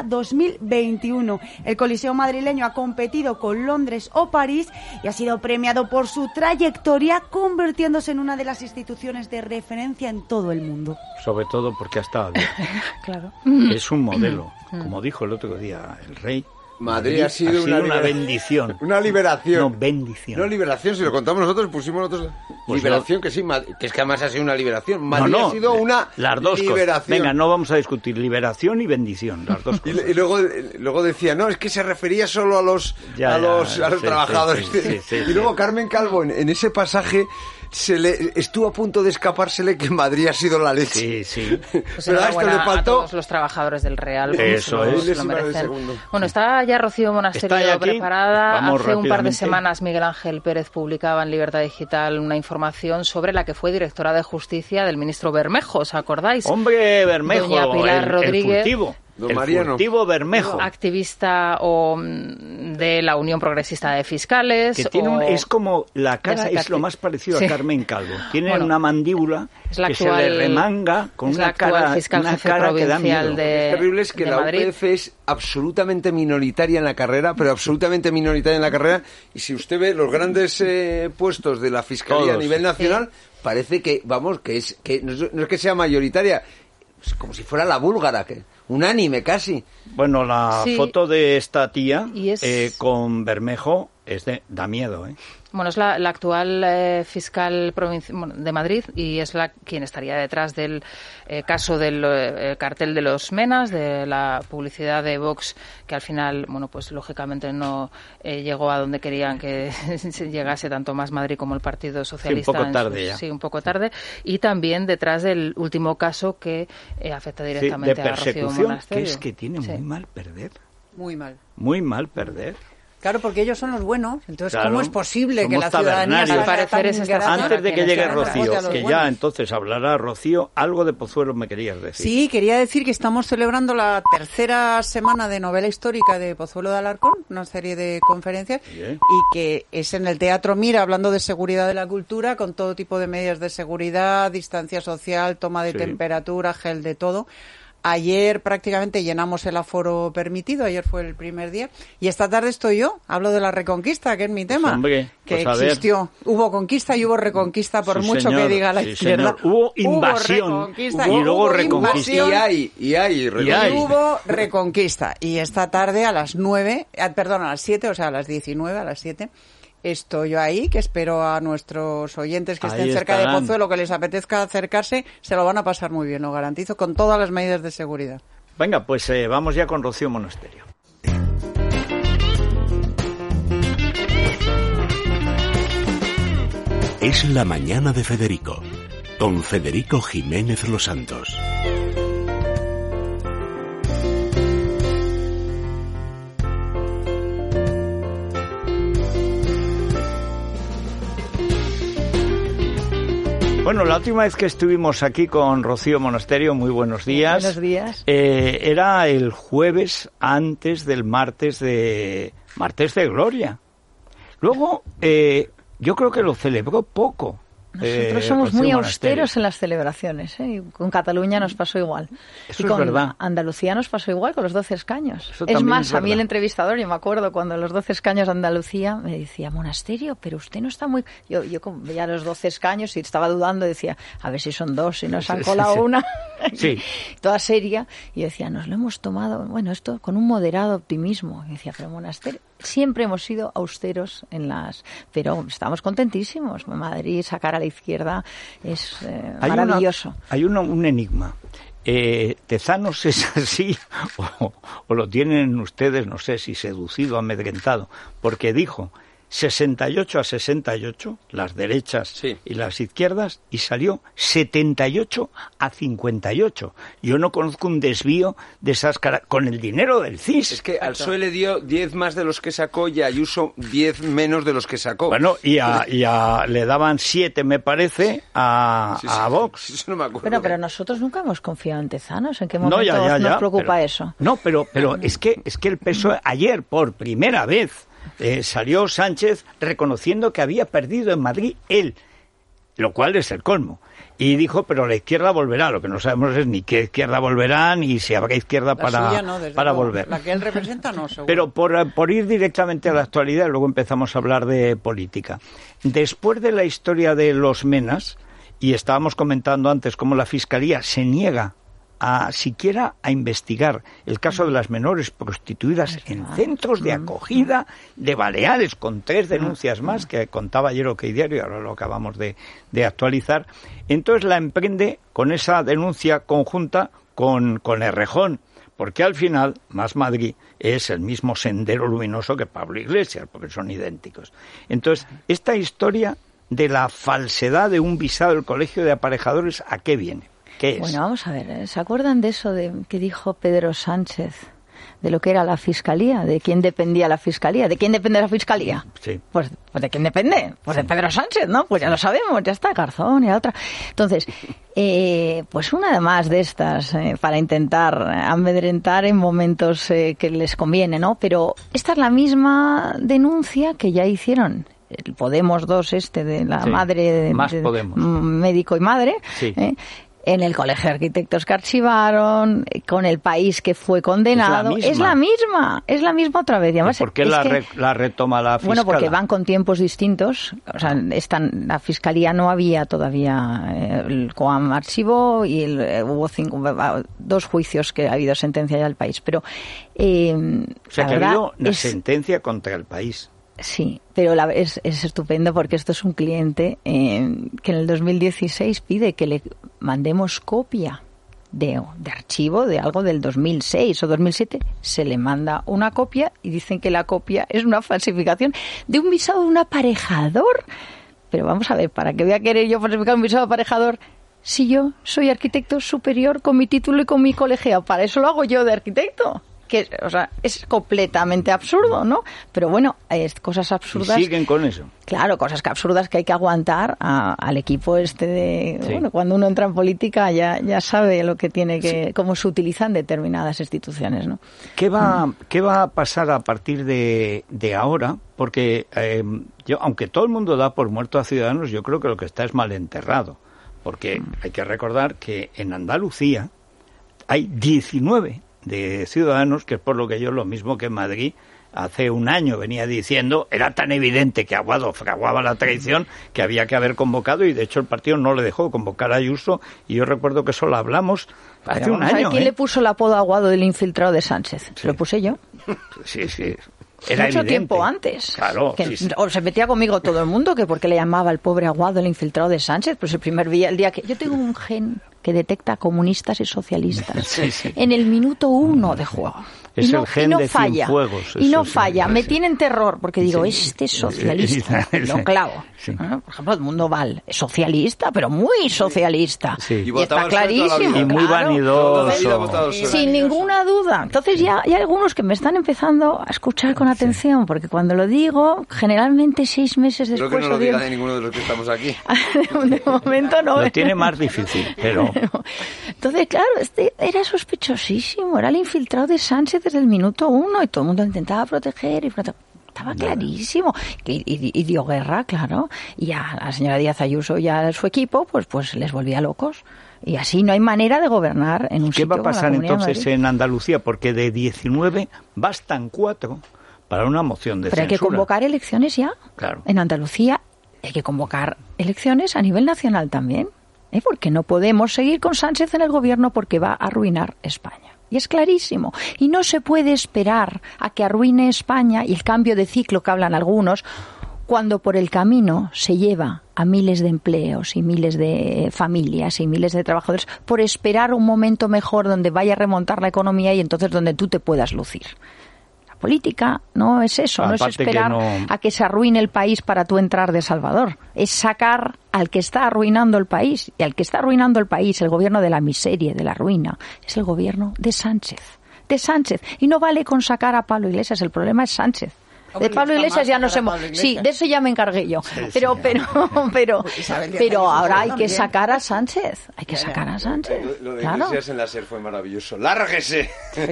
2021. El Coliseo madrileño ha competido con Londres o París y ha sido premiado por su trayectoria, convirtiéndose en una de las instituciones de referencia en todo el mundo. Sobre todo porque ha estado bien. Claro. Es un modelo. Como dijo el otro día el rey, Madrid ha sido una bendición. Una liberación. No, bendición. No, liberación, si lo contamos nosotros, pusimos nosotros pues liberación, que sí, que es que además ha sido una liberación. Madrid ha sido una las dos liberación. Cosas. Venga, no vamos a discutir liberación y bendición, las dos cosas. Y luego decía, no, es que se refería solo a los trabajadores. Sí, y luego Carmen Calvo, en ese pasaje, estuvo a punto de escapársele que Madrid ha sido la leche. Sí. Pues pero a esto le faltó. A todos los trabajadores del Real. Eso es. Lo merecen. Bueno, está ya Rocío Monasterio preparada. Vamos Hace un par de semanas Miguel Ángel Pérez publicaba en Libertad Digital una información sobre la que fue directora de Justicia del ministro Bermejo, ¿os acordáis? Hombre, Bermejo, Doña Pilar Rodríguez. El furtivo Bermejo. Activista de la Unión Progresista de Fiscales. Que tiene es como la cara, es lo más parecido a Carmen Calvo. Tiene una mandíbula que se le remanga con una cara que da miedo. Lo que es terrible es que la UPF es absolutamente minoritaria en la carrera, pero absolutamente minoritaria en la carrera. Y si usted ve los grandes puestos de la Fiscalía a nivel nacional, parece que, vamos, que no es que sea mayoritaria, es como si fuera la búlgara, unánime casi. Bueno, la foto de esta tía con Bermejo da miedo, ¿eh? Bueno, es la actual fiscal de Madrid y es quien estaría detrás del caso del cartel de los Menas, de la publicidad de Vox, que al final, bueno, pues lógicamente no llegó a donde querían que llegase tanto Más Madrid como el Partido Socialista. Sí, un poco tarde ya. Sí, un poco tarde. Y también detrás del último caso que afecta directamente de a Rocío persecución, Monasterio. que es que tiene muy mal perder. Muy mal. Muy mal perder. Claro, porque ellos son los buenos. Entonces, claro, ¿cómo es posible que la ciudadanía sea tan ingrata? Antes de que llegue Rocío, que ya entonces hablará Rocío, algo de Pozuelo me querías decir. Sí, quería decir que estamos celebrando la tercera semana de novela histórica de Pozuelo de Alarcón, una serie de conferencias, y que es en el Teatro Mira, hablando de seguridad de la cultura, con todo tipo de medidas de seguridad, distancia social, toma de temperatura, gel de todo. Ayer prácticamente llenamos el aforo permitido, ayer fue el primer día, y esta tarde estoy yo, hablo de la Reconquista, que es mi tema, hombre, que existió. Hubo conquista y hubo reconquista, por mucho señor, que diga la izquierda. Hubo invasión, y luego reconquista. Y hubo reconquista. Y esta tarde a las 7, o sea, a las 19, a las 7... estoy yo ahí, que espero a nuestros oyentes que estén cerca de Pozuelo, que les apetezca acercarse, se lo van a pasar muy bien, lo garantizo, con todas las medidas de seguridad. Venga, pues vamos ya con Rocío Monasterio. Es la mañana de Federico, con Federico Jiménez Los Santos. Bueno, la última vez que estuvimos aquí con Rocío Monasterio, muy buenos días. Buenos días. Era el jueves antes del martes de Gloria. Luego, yo creo que lo celebró poco. Nosotros somos muy austeros en las celebraciones, ¿eh? Con Cataluña nos pasó igual. Eso y con es verdad. Andalucía nos pasó igual con los 12 escaños. Eso es más, es a mí el entrevistador, yo me acuerdo cuando los 12 escaños de Andalucía me decía, Monasterio, pero usted no está muy... Yo veía los 12 escaños y estaba dudando, decía, a ver si son 2, si nos han colado una. Sí. Toda seria. Y yo decía, nos lo hemos tomado, bueno, esto con un moderado optimismo. Y decía, pero Monasterio... Siempre hemos sido austeros pero estamos contentísimos. Madrid, sacar a la izquierda es maravilloso. Hay un enigma. ¿Tezanos es así o lo tienen ustedes, no sé si seducido o amedrentado? Porque dijo 68 a 68, las derechas y las izquierdas, y salió 78 a 58. Yo no conozco un desvío de esas con el dinero del CIS. Es que al PSOE le dio 10 más de los que sacó y a Ayuso 10 menos de los que sacó. Bueno, y le daban 7, me parece, a Vox. Eso no me acuerdo. Bueno, pero nosotros nunca hemos confiado en Tezanos. ¿En qué momento nos preocupa eso? No, pero es que el PSOE ayer, por primera vez, salió Sánchez reconociendo que había perdido en Madrid él, lo cual es el colmo. Y dijo, pero la izquierda volverá. Lo que no sabemos es ni qué izquierda volverá, ni si habrá izquierda para volver. La que él representa no, seguro. Pero por ir directamente a la actualidad, luego empezamos a hablar de política. Después de la historia de los Menas, y estábamos comentando antes cómo la Fiscalía se niega siquiera a investigar el caso de las menores prostituidas en centros de acogida de Baleares, con 3 denuncias más que contaba ayer OK Diario, ahora lo acabamos de actualizar. Entonces la emprende con esa denuncia conjunta con Errejón, porque al final Más Madrid es el mismo sendero luminoso que Pablo Iglesias, porque son idénticos. Entonces, esta historia de la falsedad de un visado del Colegio de Aparejadores, ¿a qué viene? ¿Qué es? Bueno, vamos a ver, ¿se acuerdan de eso que dijo Pedro Sánchez? De lo que era la Fiscalía, de quién dependía la Fiscalía. ¿De quién depende la Fiscalía? Sí. Pues ¿de quién depende? Pues de Pedro Sánchez, ¿no? Pues ya lo sabemos, ya está, Garzón y la otra. Entonces, pues una más de estas para intentar amedrentar en momentos que les conviene, ¿no? Pero esta es la misma denuncia que ya hicieron el Podemos 2 de la madre médico y madre, en el Colegio de Arquitectos que archivaron, con El País que fue condenado. Es la misma otra vez. Y además, ¿por qué la retoma la fiscal? Bueno, porque van con tiempos distintos. O sea, la Fiscalía no había todavía, el COAM archivó y hubo 2 juicios que ha habido sentencia ya al País. Pero, o sea, que ha habido una sentencia contra El País. Sí, pero es estupendo porque esto es un cliente que en el 2016 pide que le mandemos copia de archivo de algo del 2006 o 2007. Se le manda una copia y dicen que la copia es una falsificación de un visado de un aparejador. Pero vamos a ver, ¿para qué voy a querer yo falsificar un visado de aparejador si yo soy arquitecto superior con mi título y con mi colegiado? Para eso lo hago yo de arquitecto. que, o sea, es completamente absurdo, ¿no? Pero bueno, cosas absurdas. Y siguen con eso. Claro, cosas absurdas que hay que aguantar al equipo de... Sí. Bueno, cuando uno entra en política ya sabe lo que tiene que... cómo se utilizan determinadas instituciones, ¿no? ¿Qué va a pasar a partir de ahora? Porque yo, aunque todo el mundo da por muerto a Ciudadanos, yo creo que lo que está es mal enterrado. Porque hay que recordar que en Andalucía hay 19 de Ciudadanos, que es por lo que yo, lo mismo que en Madrid, hace un año venía diciendo, era tan evidente que Aguado fraguaba la traición que había que haber convocado, y de hecho el partido no le dejó convocar a Ayuso, y yo recuerdo que eso lo hablamos hace un año. ¿Quién le puso el apodo a Aguado del infiltrado de Sánchez? Sí. Lo puse yo. Sí. Era mucho evidente. Tiempo antes. Claro. Sí. O se metía conmigo todo el mundo, que porque le llamaba al pobre Aguado el infiltrado de Sánchez, pues el día que... Yo tengo un gen que detecta comunistas y socialistas sí. en el minuto 1 de juego. Es el gen de Cienfuegos. Y no falla. Me tienen terror porque digo, este es socialista. Lo clavo. Sí. Por ejemplo, Edmundo Val es socialista, pero muy socialista. Sí. Y está clarísimo. Y muy vanidoso. Sin ninguna duda. Entonces ya hay algunos que me están empezando a escuchar con atención, porque cuando lo digo, generalmente 6 meses después... Creo que no lo diga de ninguno de los que estamos aquí. De momento no. Lo tiene más difícil, pero... Entonces, claro, era sospechosísimo. Era el infiltrado de Sánchez desde el minuto 1 y todo el mundo intentaba proteger y estaba clarísimo. Y dio guerra, claro. Y a la señora Díaz Ayuso y a su equipo, pues les volvía locos. Y así no hay manera de gobernar en un sitio. ¿Qué va a pasar entonces en Andalucía? Porque de 19 bastan 4 para una moción de censura. Pero hay que convocar elecciones ya. Claro. En Andalucía hay que convocar elecciones a nivel nacional también. Porque no podemos seguir con Sánchez en el gobierno porque va a arruinar España. Y es clarísimo. Y no se puede esperar a que arruine España y el cambio de ciclo que hablan algunos, cuando por el camino se lleva a miles de empleos y miles de familias y miles de trabajadores por esperar un momento mejor donde vaya a remontar la economía y entonces donde tú te puedas lucir. Política no es eso, no es esperar a que se arruine el país para tú entrar de salvador. Es sacar al que está arruinando el país. Y al que está arruinando el país, el gobierno de la miseria, de la ruina, es el gobierno de Sánchez. De Sánchez. Y no vale con sacar a Pablo Iglesias, el problema es Sánchez. De Pablo Iglesias ya nos hemos... Sí, de eso ya me encargué yo. Pero ahora hay que sacar a Sánchez. Hay que sacar a Sánchez. Lo de Iglesias en la SER fue maravilloso. ¡Lárguese!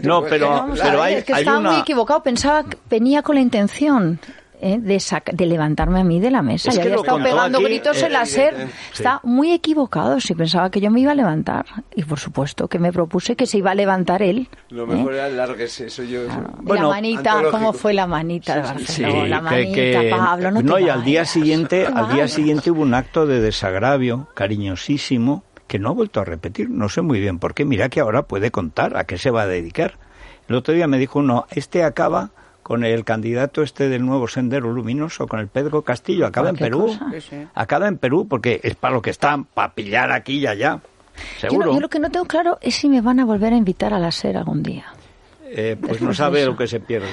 Pero hay es que estaba muy equivocado. Pensaba que venía con la intención de levantarme a mí de la mesa. Ya había estado pegando gritos en la SER. Está muy equivocado. Si pensaba que yo me iba a levantar. Y por supuesto que me propuse que se iba a levantar él. Lo mejor era el lárguese. Eso yo... Claro. Bueno, la manita, ¿cómo fue la manita de Barcelona? Sí, la manita, Pablo, no y al día siguiente hubo un acto de desagravio cariñosísimo que no ha vuelto a repetir. No sé muy bien por qué. Mira que ahora puede contar a qué se va a dedicar. El otro día me dijo uno, acaba con el candidato del nuevo Sendero Luminoso, con el Pedro Castillo, acaba en Perú. Acaba en Perú porque es para lo que están, para pillar aquí y allá. Seguro. Yo lo que no tengo claro es si me van a volver a invitar a la SER algún día. Pues no sabe lo que se pierde.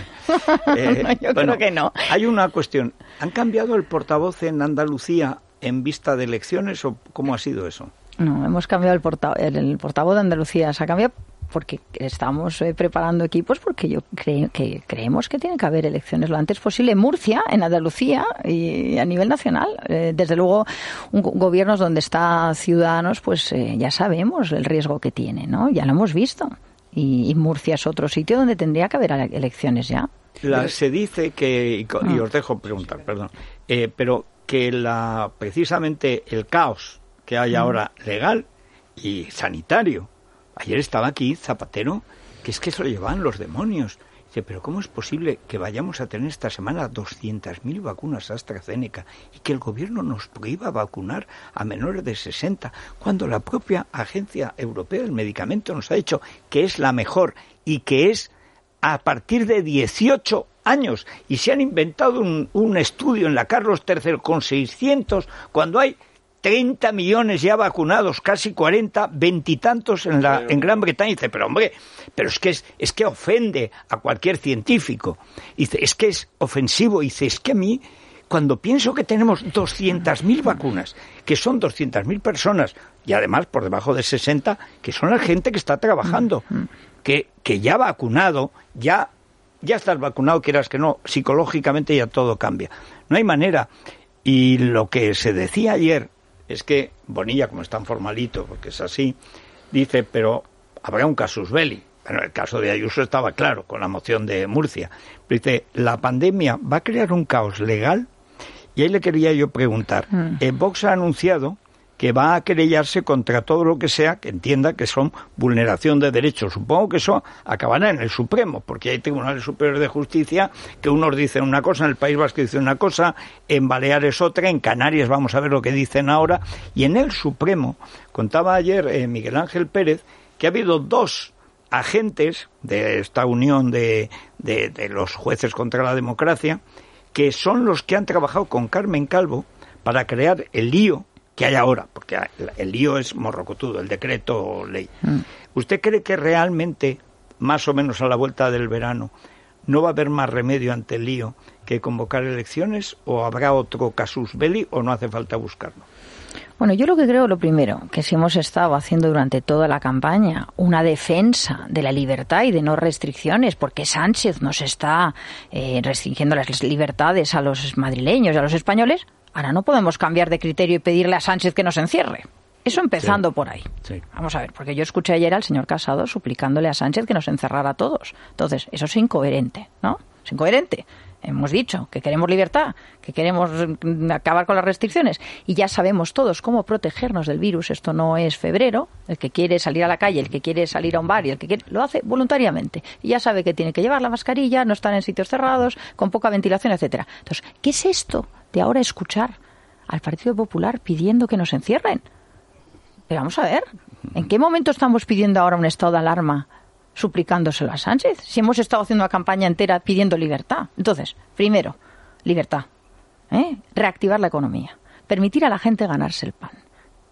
Yo creo que no. Hay una cuestión. ¿Han cambiado el portavoz en Andalucía en vista de elecciones o cómo ha sido eso? No, hemos cambiado el portavoz de Andalucía. Se ha cambiado porque estamos preparando equipos porque yo creemos que tiene que haber elecciones lo antes posible en Murcia, en Andalucía y a nivel nacional. Desde luego, gobiernos donde está Ciudadanos, pues ya sabemos el riesgo que tiene, ¿no? Ya lo hemos visto. Y Murcia es otro sitio donde tendría que haber elecciones ya. Se dice que, y os dejo preguntar, perdón, pero que precisamente el caos que hay ahora legal y sanitario. Ayer estaba aquí Zapatero, que es que se lo llevaban los demonios. Dice, pero ¿cómo es posible que vayamos a tener esta semana 200.000 vacunas AstraZeneca y que el gobierno nos prohíba vacunar a menores de 60 cuando la propia Agencia Europea del Medicamento nos ha dicho que es la mejor y que es a partir de 18 años? Y se han inventado un estudio en la Carlos III con 600 cuando hay 30 millones ya vacunados, casi 40, 20 y tantos en Gran Bretaña. Dice, pero hombre, es que ofende a cualquier científico. Dice, es que es ofensivo. Dice, es que a mí, cuando pienso que tenemos 200.000 vacunas, que son 200.000 personas, y además por debajo de 60, que son la gente que está trabajando, que ya vacunado, ya estás vacunado, quieras que no, psicológicamente ya todo cambia. No hay manera. Y lo que se decía ayer es que Bonilla, como es tan formalito, porque es así, dice, pero habrá un casus belli. Bueno, el caso de Ayuso estaba claro, con la moción de Murcia. Pero dice, la pandemia va a crear un caos legal. Y ahí le quería yo preguntar, Vox ha anunciado que va a querellarse contra todo lo que sea que entienda que son vulneración de derechos. Supongo que eso acabará en el Supremo, porque hay tribunales superiores de justicia que unos dicen una cosa, en el País Vasco dicen una cosa, en Baleares otra, en Canarias vamos a ver lo que dicen ahora, y en el Supremo, contaba ayer Miguel Ángel Pérez, que ha habido 2 agentes de esta unión de los jueces contra la democracia, que son los que han trabajado con Carmen Calvo para crear el lío que hay ahora, porque el lío es morrocotudo, el decreto ley. ¿Usted cree que realmente, más o menos a la vuelta del verano, no va a haber más remedio ante el lío que convocar elecciones, o habrá otro casus belli, o no hace falta buscarlo? Bueno, yo lo que creo, lo primero, que si hemos estado haciendo durante toda la campaña una defensa de la libertad y de no restricciones, porque Sánchez nos está restringiendo las libertades a los madrileños y a los españoles, ahora no podemos cambiar de criterio y pedirle a Sánchez que nos encierre. Eso empezando por ahí. Sí. Vamos a ver, porque yo escuché ayer al señor Casado suplicándole a Sánchez que nos encerrara a todos. Entonces, eso es incoherente, ¿no? Es incoherente. Hemos dicho que queremos libertad, que queremos acabar con las restricciones, y ya sabemos todos cómo protegernos del virus. Esto no es febrero. El que quiere salir a la calle, el que quiere salir a un bar y el que quiere, lo hace voluntariamente. Y ya sabe que tiene que llevar la mascarilla, no estar en sitios cerrados, con poca ventilación, etcétera. Entonces, ¿qué es esto de ahora escuchar al Partido Popular pidiendo que nos encierren? Pero vamos a ver, ¿en qué momento estamos pidiendo ahora un estado de alarma suplicándoselo a Sánchez, si hemos estado haciendo una campaña entera pidiendo libertad? Entonces, primero, libertad, reactivar la economía, permitir a la gente ganarse el pan,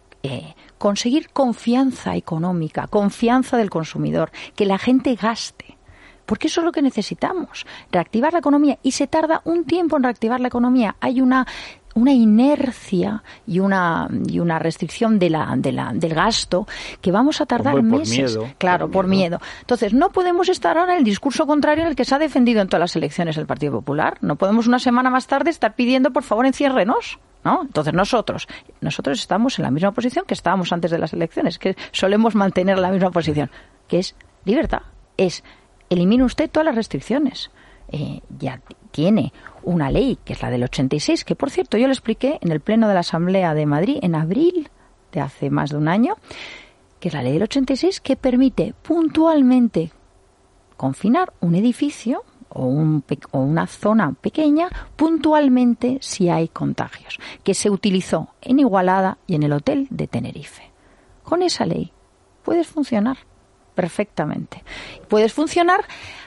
conseguir confianza económica, confianza del consumidor, que la gente gaste, porque eso es lo que necesitamos, reactivar la economía, y se tarda un tiempo en reactivar la economía. Hay una inercia y una restricción del gasto que vamos a tardar meses. Por miedo, claro, por miedo. Entonces, no podemos estar ahora en el discurso contrario en el que se ha defendido en todas las elecciones el Partido Popular. No podemos una semana más tarde estar pidiendo, por favor, enciérrenos, ¿no? Entonces, nosotros estamos en la misma posición que estábamos antes de las elecciones, que solemos mantener la misma posición, que es libertad, es elimine usted todas las restricciones. Ya tiene una ley, que es la del 86, que por cierto yo le expliqué en el Pleno de la Asamblea de Madrid en abril de hace más de un año, que es la ley del 86, que permite puntualmente confinar un edificio o una zona pequeña puntualmente si hay contagios, que se utilizó en Igualada y en el hotel de Tenerife. Con esa ley puedes funcionar perfectamente. Puedes funcionar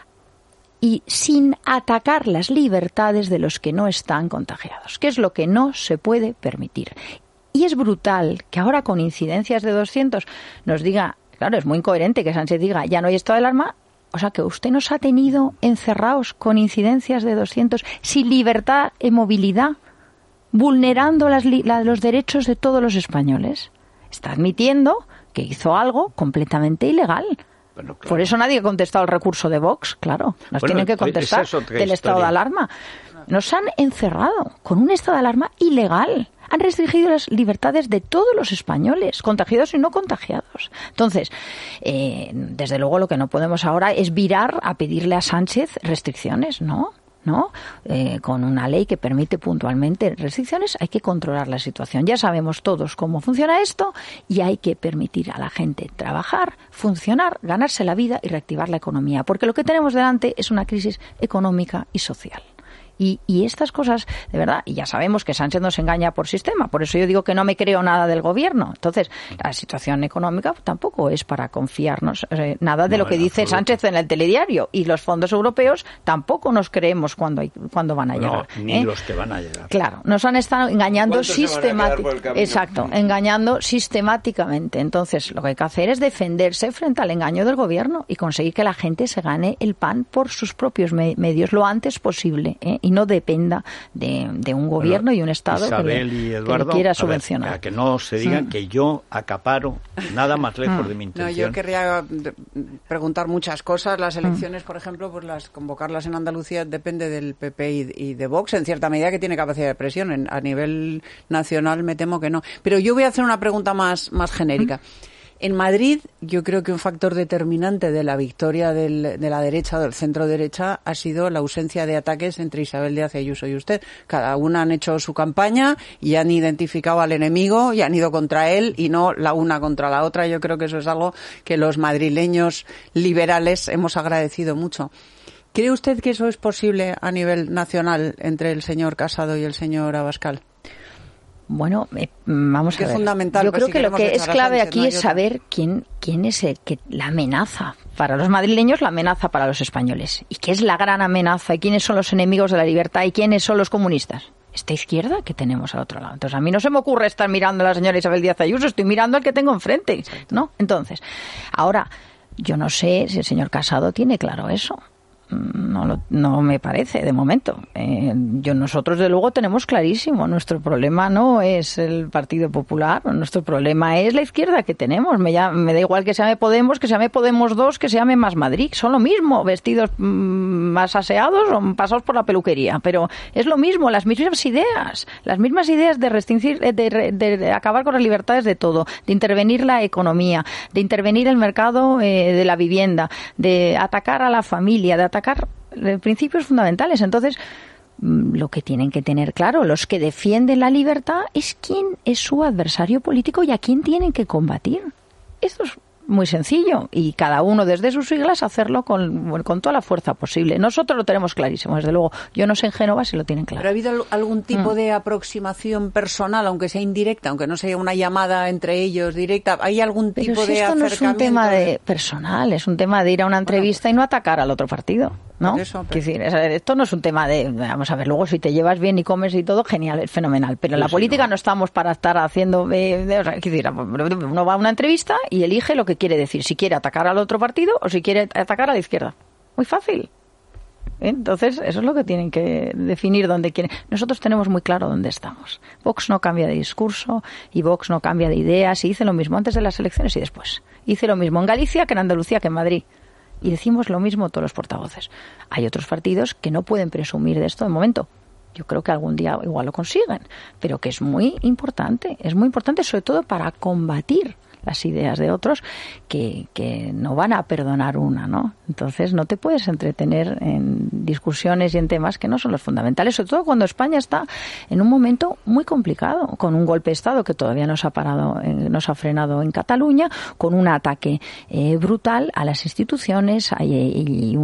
y sin atacar las libertades de los que no están contagiados, que es lo que no se puede permitir. Y es brutal que ahora con incidencias de 200 nos diga, claro, es muy incoherente que Sánchez diga, ya no hay estado de alarma, o sea que usted nos ha tenido encerrados con incidencias de 200, sin libertad y movilidad, vulnerando los derechos de todos los españoles. Está admitiendo que hizo algo completamente ilegal. Bueno, claro. Por eso nadie ha contestado el recurso de Vox, claro. Nos tienen que contestar del estado de alarma. Nos han encerrado con un estado de alarma ilegal. Han restringido las libertades de todos los españoles, contagiados y no contagiados. Entonces, desde luego lo que no podemos ahora es virar a pedirle a Sánchez restricciones, ¿no? Con una ley que permite puntualmente restricciones, hay que controlar la situación. Ya sabemos todos cómo funciona esto y hay que permitir a la gente trabajar, funcionar, ganarse la vida y reactivar la economía, porque lo que tenemos delante es una crisis económica y social. Y estas cosas, de verdad, y ya sabemos que Sánchez nos engaña por sistema, por eso yo digo que no me creo nada del gobierno. Entonces, la situación económica tampoco es para confiarnos nada de lo que dice Sánchez en el telediario, y los fondos europeos tampoco nos creemos cuando van a llegar. Ni los que van a llegar. Claro, nos han estado engañando engañando sistemáticamente. Entonces, lo que hay que hacer es defenderse frente al engaño del gobierno y conseguir que la gente se gane el pan por sus propios medios lo antes posible, y no dependa de un gobierno y un Estado Isabel que y Eduardo, le quiera subvencionar. Para que no se diga que yo acaparo nada más lejos de mi intención. No, yo querría preguntar muchas cosas. Las elecciones, por ejemplo, pues convocarlas en Andalucía depende del PP y de Vox, en cierta medida, que tiene capacidad de presión. A nivel nacional me temo que no. Pero yo voy a hacer una pregunta más genérica. En Madrid, yo creo que un factor determinante de la victoria de la derecha o del centro derecha ha sido la ausencia de ataques entre Isabel Díaz Ayuso y usted. Cada una han hecho su campaña y han identificado al enemigo y han ido contra él y no la una contra la otra. Yo creo que eso es algo que los madrileños liberales hemos agradecido mucho. ¿Cree usted que eso es posible a nivel nacional entre el señor Casado y el señor Abascal? Bueno, vamos a ver. Fundamental, yo creo si que lo que es clave Sánchez, aquí ¿no? es saber quién es la amenaza para los madrileños, la amenaza para los españoles. ¿Y qué es la gran amenaza? ¿Y quiénes son los enemigos de la libertad? ¿Y quiénes son los comunistas? Esta izquierda que tenemos al otro lado. Entonces, a mí no se me ocurre estar mirando a la señora Isabel Díaz Ayuso, estoy mirando al que tengo enfrente, ¿no? Entonces, ahora, yo no sé si el señor Casado tiene claro eso. No me parece, de momento. Nosotros, de luego, tenemos clarísimo. Nuestro problema no es el Partido Popular, nuestro problema es la izquierda que tenemos. Me da igual que se llame Podemos, que se llame Podemos 2, que se llame Más Madrid. Son lo mismo, vestidos más aseados o pasados por la peluquería. Pero es lo mismo, las mismas ideas de restringir, de acabar con las libertades de todo, de intervenir la economía, de intervenir el mercado de la vivienda, de atacar a la familia, de atacar principios fundamentales. Entonces, lo que tienen que tener claro los que defienden la libertad es quién es su adversario político y a quién tienen que combatir. Esto es muy sencillo y cada uno desde sus siglas hacerlo con toda la fuerza posible. Nosotros lo tenemos clarísimo, desde luego. Yo no sé en Génova si lo tienen claro. ¿Pero ha habido algún tipo de aproximación personal, aunque sea indirecta, aunque no sea una llamada entre ellos directa? ¿Hay algún tipo de acercamiento? Esto no es un tema personal, es un tema de ir a una entrevista y no atacar al otro partido, ¿no? Esto no es un tema de, vamos a ver, luego si te llevas bien y comes y todo, genial, es fenomenal. Pero en la política no estamos para estar haciendo, uno va a una entrevista y elige lo que quiere decir, si quiere atacar al otro partido o si quiere atacar a la izquierda. Muy fácil. Entonces, eso es lo que tienen que definir dónde quieren. Nosotros tenemos muy claro dónde estamos. Vox no cambia de discurso y Vox no cambia de ideas y hice lo mismo antes de las elecciones y después. Hice lo mismo en Galicia que en Andalucía que en Madrid. Y decimos lo mismo todos los portavoces. Hay otros partidos que no pueden presumir de esto de momento. Yo creo que algún día igual lo consiguen, pero que es muy importante sobre todo para combatir las ideas de otros que no van a perdonar una, ¿no? Entonces no te puedes entretener en discusiones y en temas que no son los fundamentales, sobre todo cuando España está en un momento muy complicado, con un golpe de Estado que todavía nos ha frenado en Cataluña, con un ataque brutal a las instituciones y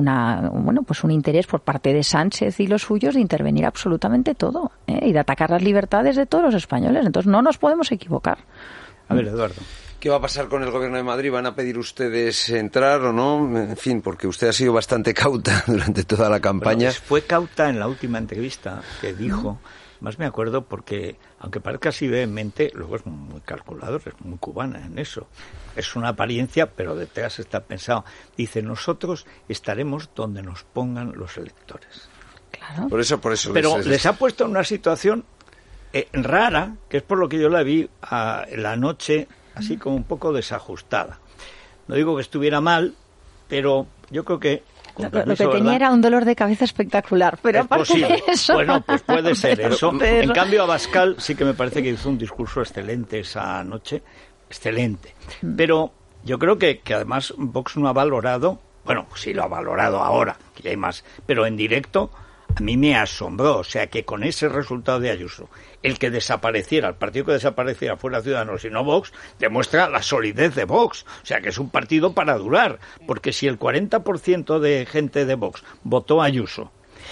un interés por parte de Sánchez y los suyos de intervenir absolutamente todo, y de atacar las libertades de todos los españoles. Entonces no nos podemos equivocar. A ver, Eduardo. ¿Qué va a pasar con el Gobierno de Madrid? ¿Van a pedir ustedes entrar o no? En fin, porque usted ha sido bastante cauta durante toda la campaña. Bueno, fue cauta en la última entrevista que dijo, más me acuerdo porque, aunque parezca así vehemente, luego es muy calculador, es muy cubana en eso. Es una apariencia, pero detrás está pensado. Dice, nosotros estaremos donde nos pongan los electores. Claro. Por eso. Pero les ha puesto en una situación rara, que es por lo que yo la vi la noche así como un poco desajustada. No digo que estuviera mal, pero yo creo que... Lo que tenía era un dolor de cabeza espectacular, pero aparte de eso... Bueno, pues puede ser eso. En cambio, Abascal sí que me parece que hizo un discurso excelente esa noche, excelente. Pero yo creo que además Vox no ha valorado, bueno, sí lo ha valorado ahora, que ya hay más, pero en directo a mí me asombró, o sea, que con ese resultado de Ayuso, el que desapareciera, el partido que desapareciera fuera Ciudadanos y no Vox, demuestra la solidez de Vox, o sea, que es un partido para durar, porque si el 40% de gente de Vox votó a Ayuso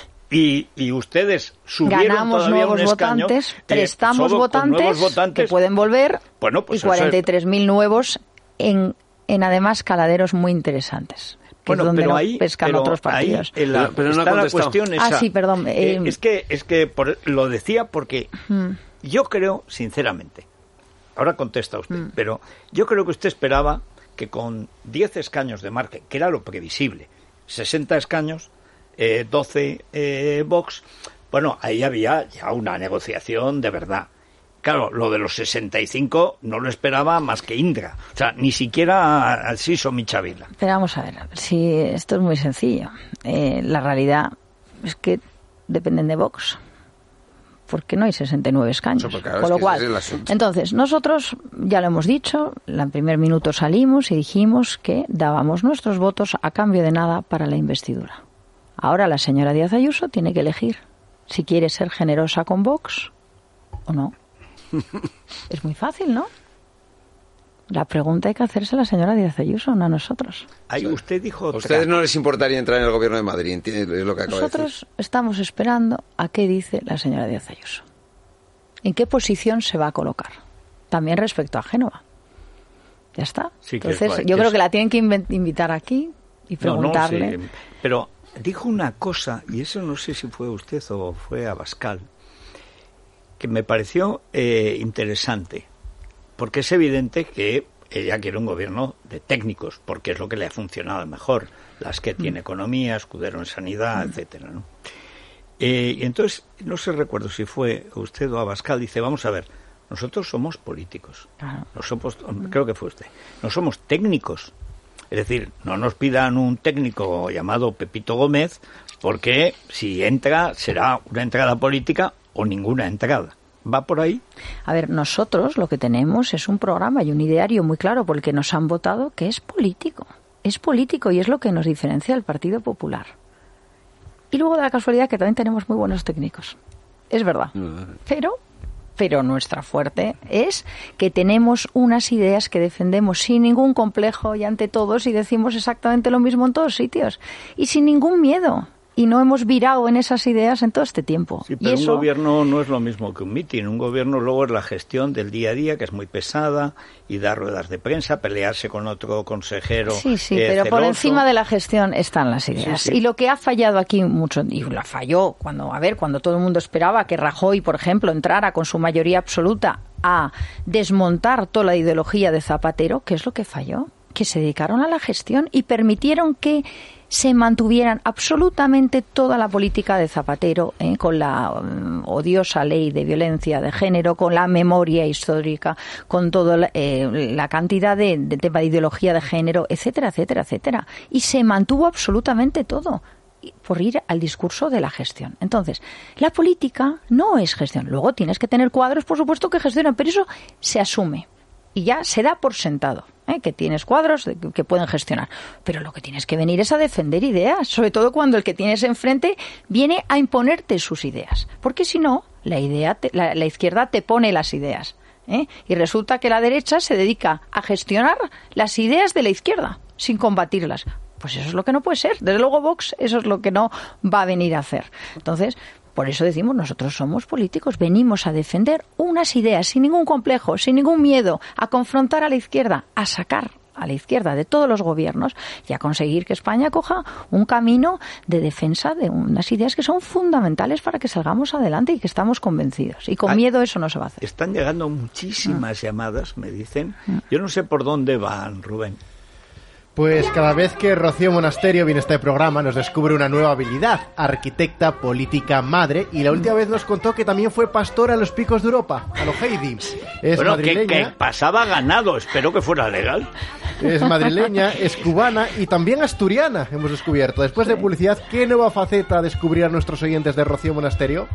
y ustedes subieron ganamos todavía nuevos un escaño, votantes, prestamos votantes que pueden volver, bueno, pues y 43.000 nuevos en además caladeros muy interesantes. Bueno, donde pero no ahí pescan otros partidos. Pero no está la cuestión esa. Sí, perdón. Es que lo decía porque yo creo, sinceramente, ahora contesta usted, pero yo creo que usted esperaba que con 10 escaños de margen, que era lo previsible, 60 escaños, 12 Vox, Bueno, ahí había ya una negociación de verdad. Claro, lo de los 65 no lo esperaba más que Indra. O sea, ni siquiera Siso Michavila. Pero vamos a ver, si esto es muy sencillo. La realidad es que dependen de Vox. Porque no hay 69 escaños. Con lo cual, entonces, nosotros, ya lo hemos dicho, en el primer minuto salimos y dijimos que dábamos nuestros votos a cambio de nada para la investidura. Ahora la señora Díaz Ayuso tiene que elegir si quiere ser generosa con Vox o no. Es muy fácil, ¿no? La pregunta hay que hacerse a la señora Díaz Ayuso, no a nosotros. Ahí usted dijo... ¿A ustedes no les importaría entrar en el gobierno de Madrid? ¿Entiende lo que acaba de decir? Nosotros estamos esperando a qué dice la señora Díaz Ayuso. ¿En qué posición se va a colocar? También respecto a Génova. Ya está. Sí, entonces, yo creo que la tienen que invitar aquí y preguntarle. No, sí. Pero dijo una cosa, y eso no sé si fue usted o fue Abascal, que me pareció interesante, porque es evidente que ella quiere un gobierno de técnicos, porque es lo que le ha funcionado mejor, las que tiene economía, Escudero en sanidad, etcétera, ¿no? Y entonces, no sé, recuerdo si fue usted o Abascal, dice, vamos a ver, nosotros somos políticos, no somos, creo que fue usted, no somos técnicos, es decir, no nos pidan un técnico llamado Pepito Gómez, porque si entra, será una entrada política o ninguna entrada. ¿Va por ahí? A ver, nosotros lo que tenemos es un programa y un ideario muy claro por el que nos han votado, que es político. Es político y es lo que nos diferencia del Partido Popular. Y luego da la casualidad que también tenemos muy buenos técnicos. Es verdad. Pero nuestra fuerte es que tenemos unas ideas que defendemos sin ningún complejo y ante todos y decimos exactamente lo mismo en todos sitios. Y sin ningún miedo. Y no hemos virado en esas ideas en todo este tiempo. Sí, pero un gobierno no es lo mismo que un mitin. Un gobierno luego es la gestión del día a día, que es muy pesada, y dar ruedas de prensa, pelearse con otro consejero. Sí, pero celoso. Por encima de la gestión están las ideas. Sí. Y lo que ha fallado aquí mucho, y la falló cuando todo el mundo esperaba que Rajoy, por ejemplo, entrara con su mayoría absoluta a desmontar toda la ideología de Zapatero, ¿qué es lo que falló? Que se dedicaron a la gestión y permitieron que se mantuvieran absolutamente toda la política de Zapatero, con la odiosa ley de violencia de género, con la memoria histórica, con toda la cantidad de tema de ideología de género, etcétera, etcétera, etcétera. Y se mantuvo absolutamente todo por ir al discurso de la gestión. Entonces, la política no es gestión. Luego tienes que tener cuadros, por supuesto, que gestionan, pero eso se asume y ya se da por sentado. Que tienes cuadros que pueden gestionar. Pero lo que tienes que venir es a defender ideas, sobre todo cuando el que tienes enfrente viene a imponerte sus ideas. Porque si no, la izquierda te pone las ideas. Y resulta que la derecha se dedica a gestionar las ideas de la izquierda, sin combatirlas. Pues eso es lo que no puede ser. Desde luego Vox eso es lo que no va a venir a hacer. Entonces, por eso decimos, nosotros somos políticos, venimos a defender unas ideas sin ningún complejo, sin ningún miedo, a confrontar a la izquierda, a sacar a la izquierda de todos los gobiernos y a conseguir que España coja un camino de defensa de unas ideas que son fundamentales para que salgamos adelante y que estamos convencidos. Y con miedo eso no se va a hacer. Están llegando muchísimas llamadas, me dicen. Yo no sé por dónde van, Rubén. Pues cada vez que Rocío Monasterio viene a este programa nos descubre una nueva habilidad, arquitecta, política, madre, y la última vez nos contó que también fue pastora en los Picos de Europa, a lo Heidi. Es madrileña. Que pasaba ganado, espero que fuera legal. Es madrileña, es cubana y también asturiana, hemos descubierto. Después de publicidad, ¿qué nueva faceta descubrirán nuestros oyentes de Rocío Monasterio?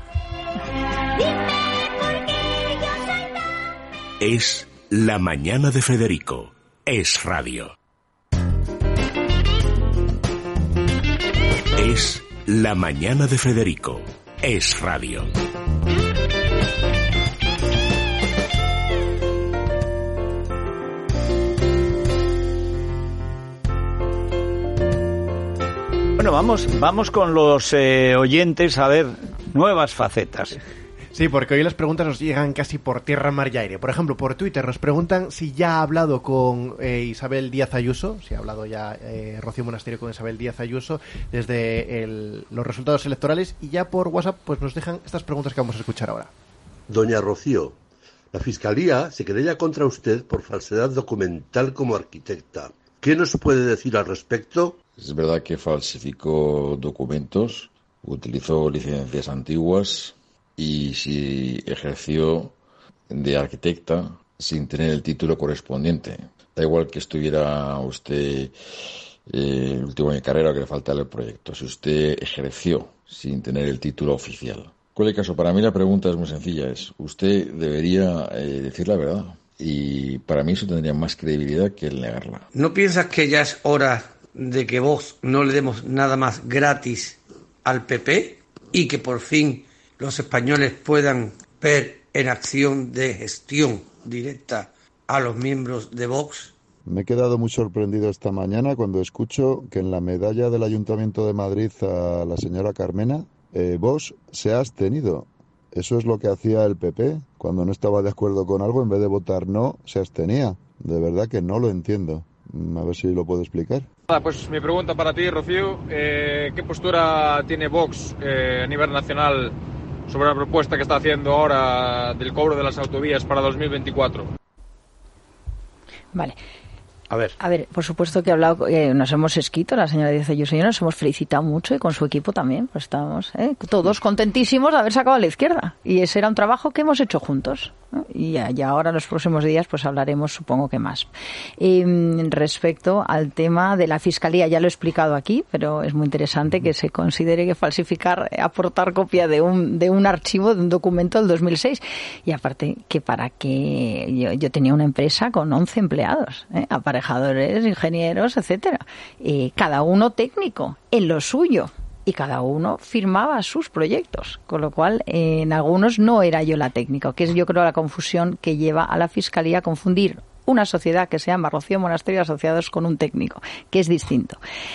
Es La Mañana de Federico. Es radio. Es La Mañana de Federico. Es radio. Bueno, vamos con los oyentes a ver nuevas facetas. Sí, porque hoy las preguntas nos llegan casi por tierra, mar y aire. Por ejemplo, por Twitter nos preguntan si ya ha hablado con Isabel Díaz Ayuso, si ha hablado ya Rocío Monasterio con Isabel Díaz Ayuso desde los resultados electorales, y ya por WhatsApp pues nos dejan estas preguntas que vamos a escuchar ahora. Doña Rocío, la Fiscalía se querella contra usted por falsedad documental como arquitecta. ¿Qué nos puede decir al respecto? Es verdad que falsificó documentos utilizó licencias antiguas y si ejerció de arquitecta sin tener el título correspondiente. Da igual que estuviera usted el último año de carrera o que le faltara el proyecto. Si usted ejerció sin tener el título oficial. En cualquier caso, para mí la pregunta es muy sencilla. Usted debería decir la verdad. Y para mí eso tendría más credibilidad que el negarla. ¿No piensas que ya es hora de que Vox no le demos nada más gratis al PP y que por fin los españoles puedan ver en acción de gestión directa a los miembros de Vox? Me he quedado muy sorprendido esta mañana cuando escucho que en la medalla del Ayuntamiento de Madrid a la señora Carmena, Vox se ha abstenido. Eso es lo que hacía el PP. Cuando no estaba de acuerdo con algo, en vez de votar no, se abstenía. De verdad que no lo entiendo. A ver si lo puedo explicar. Pues mi pregunta para ti, Rocío. ¿Qué postura tiene Vox a nivel nacional sobre la propuesta que está haciendo ahora del cobro de las autovías para 2024? Vale. A ver, por supuesto que he hablado, nos hemos escrito, la señora Díaz Ayuso y yo nos hemos felicitado mucho y con su equipo también, pues estamos todos contentísimos de haber sacado a la izquierda. Y ese era un trabajo que hemos hecho juntos, ¿no? Y ya ahora en los próximos días pues hablaremos, supongo que más. Respecto al tema de la Fiscalía, ya lo he explicado aquí, pero es muy interesante que se considere que falsificar, aportar copia de un archivo, de un documento del 2006. Y aparte que para que yo tenía una empresa con 11 empleados, aparejadores, ingenieros, etcétera, cada uno técnico en lo suyo y cada uno firmaba sus proyectos, con lo cual en algunos no era yo la técnica, que es yo creo la confusión que lleva a la Fiscalía a confundir una sociedad que se llama Rocío Monasterio Asociados con un técnico, que es distinto.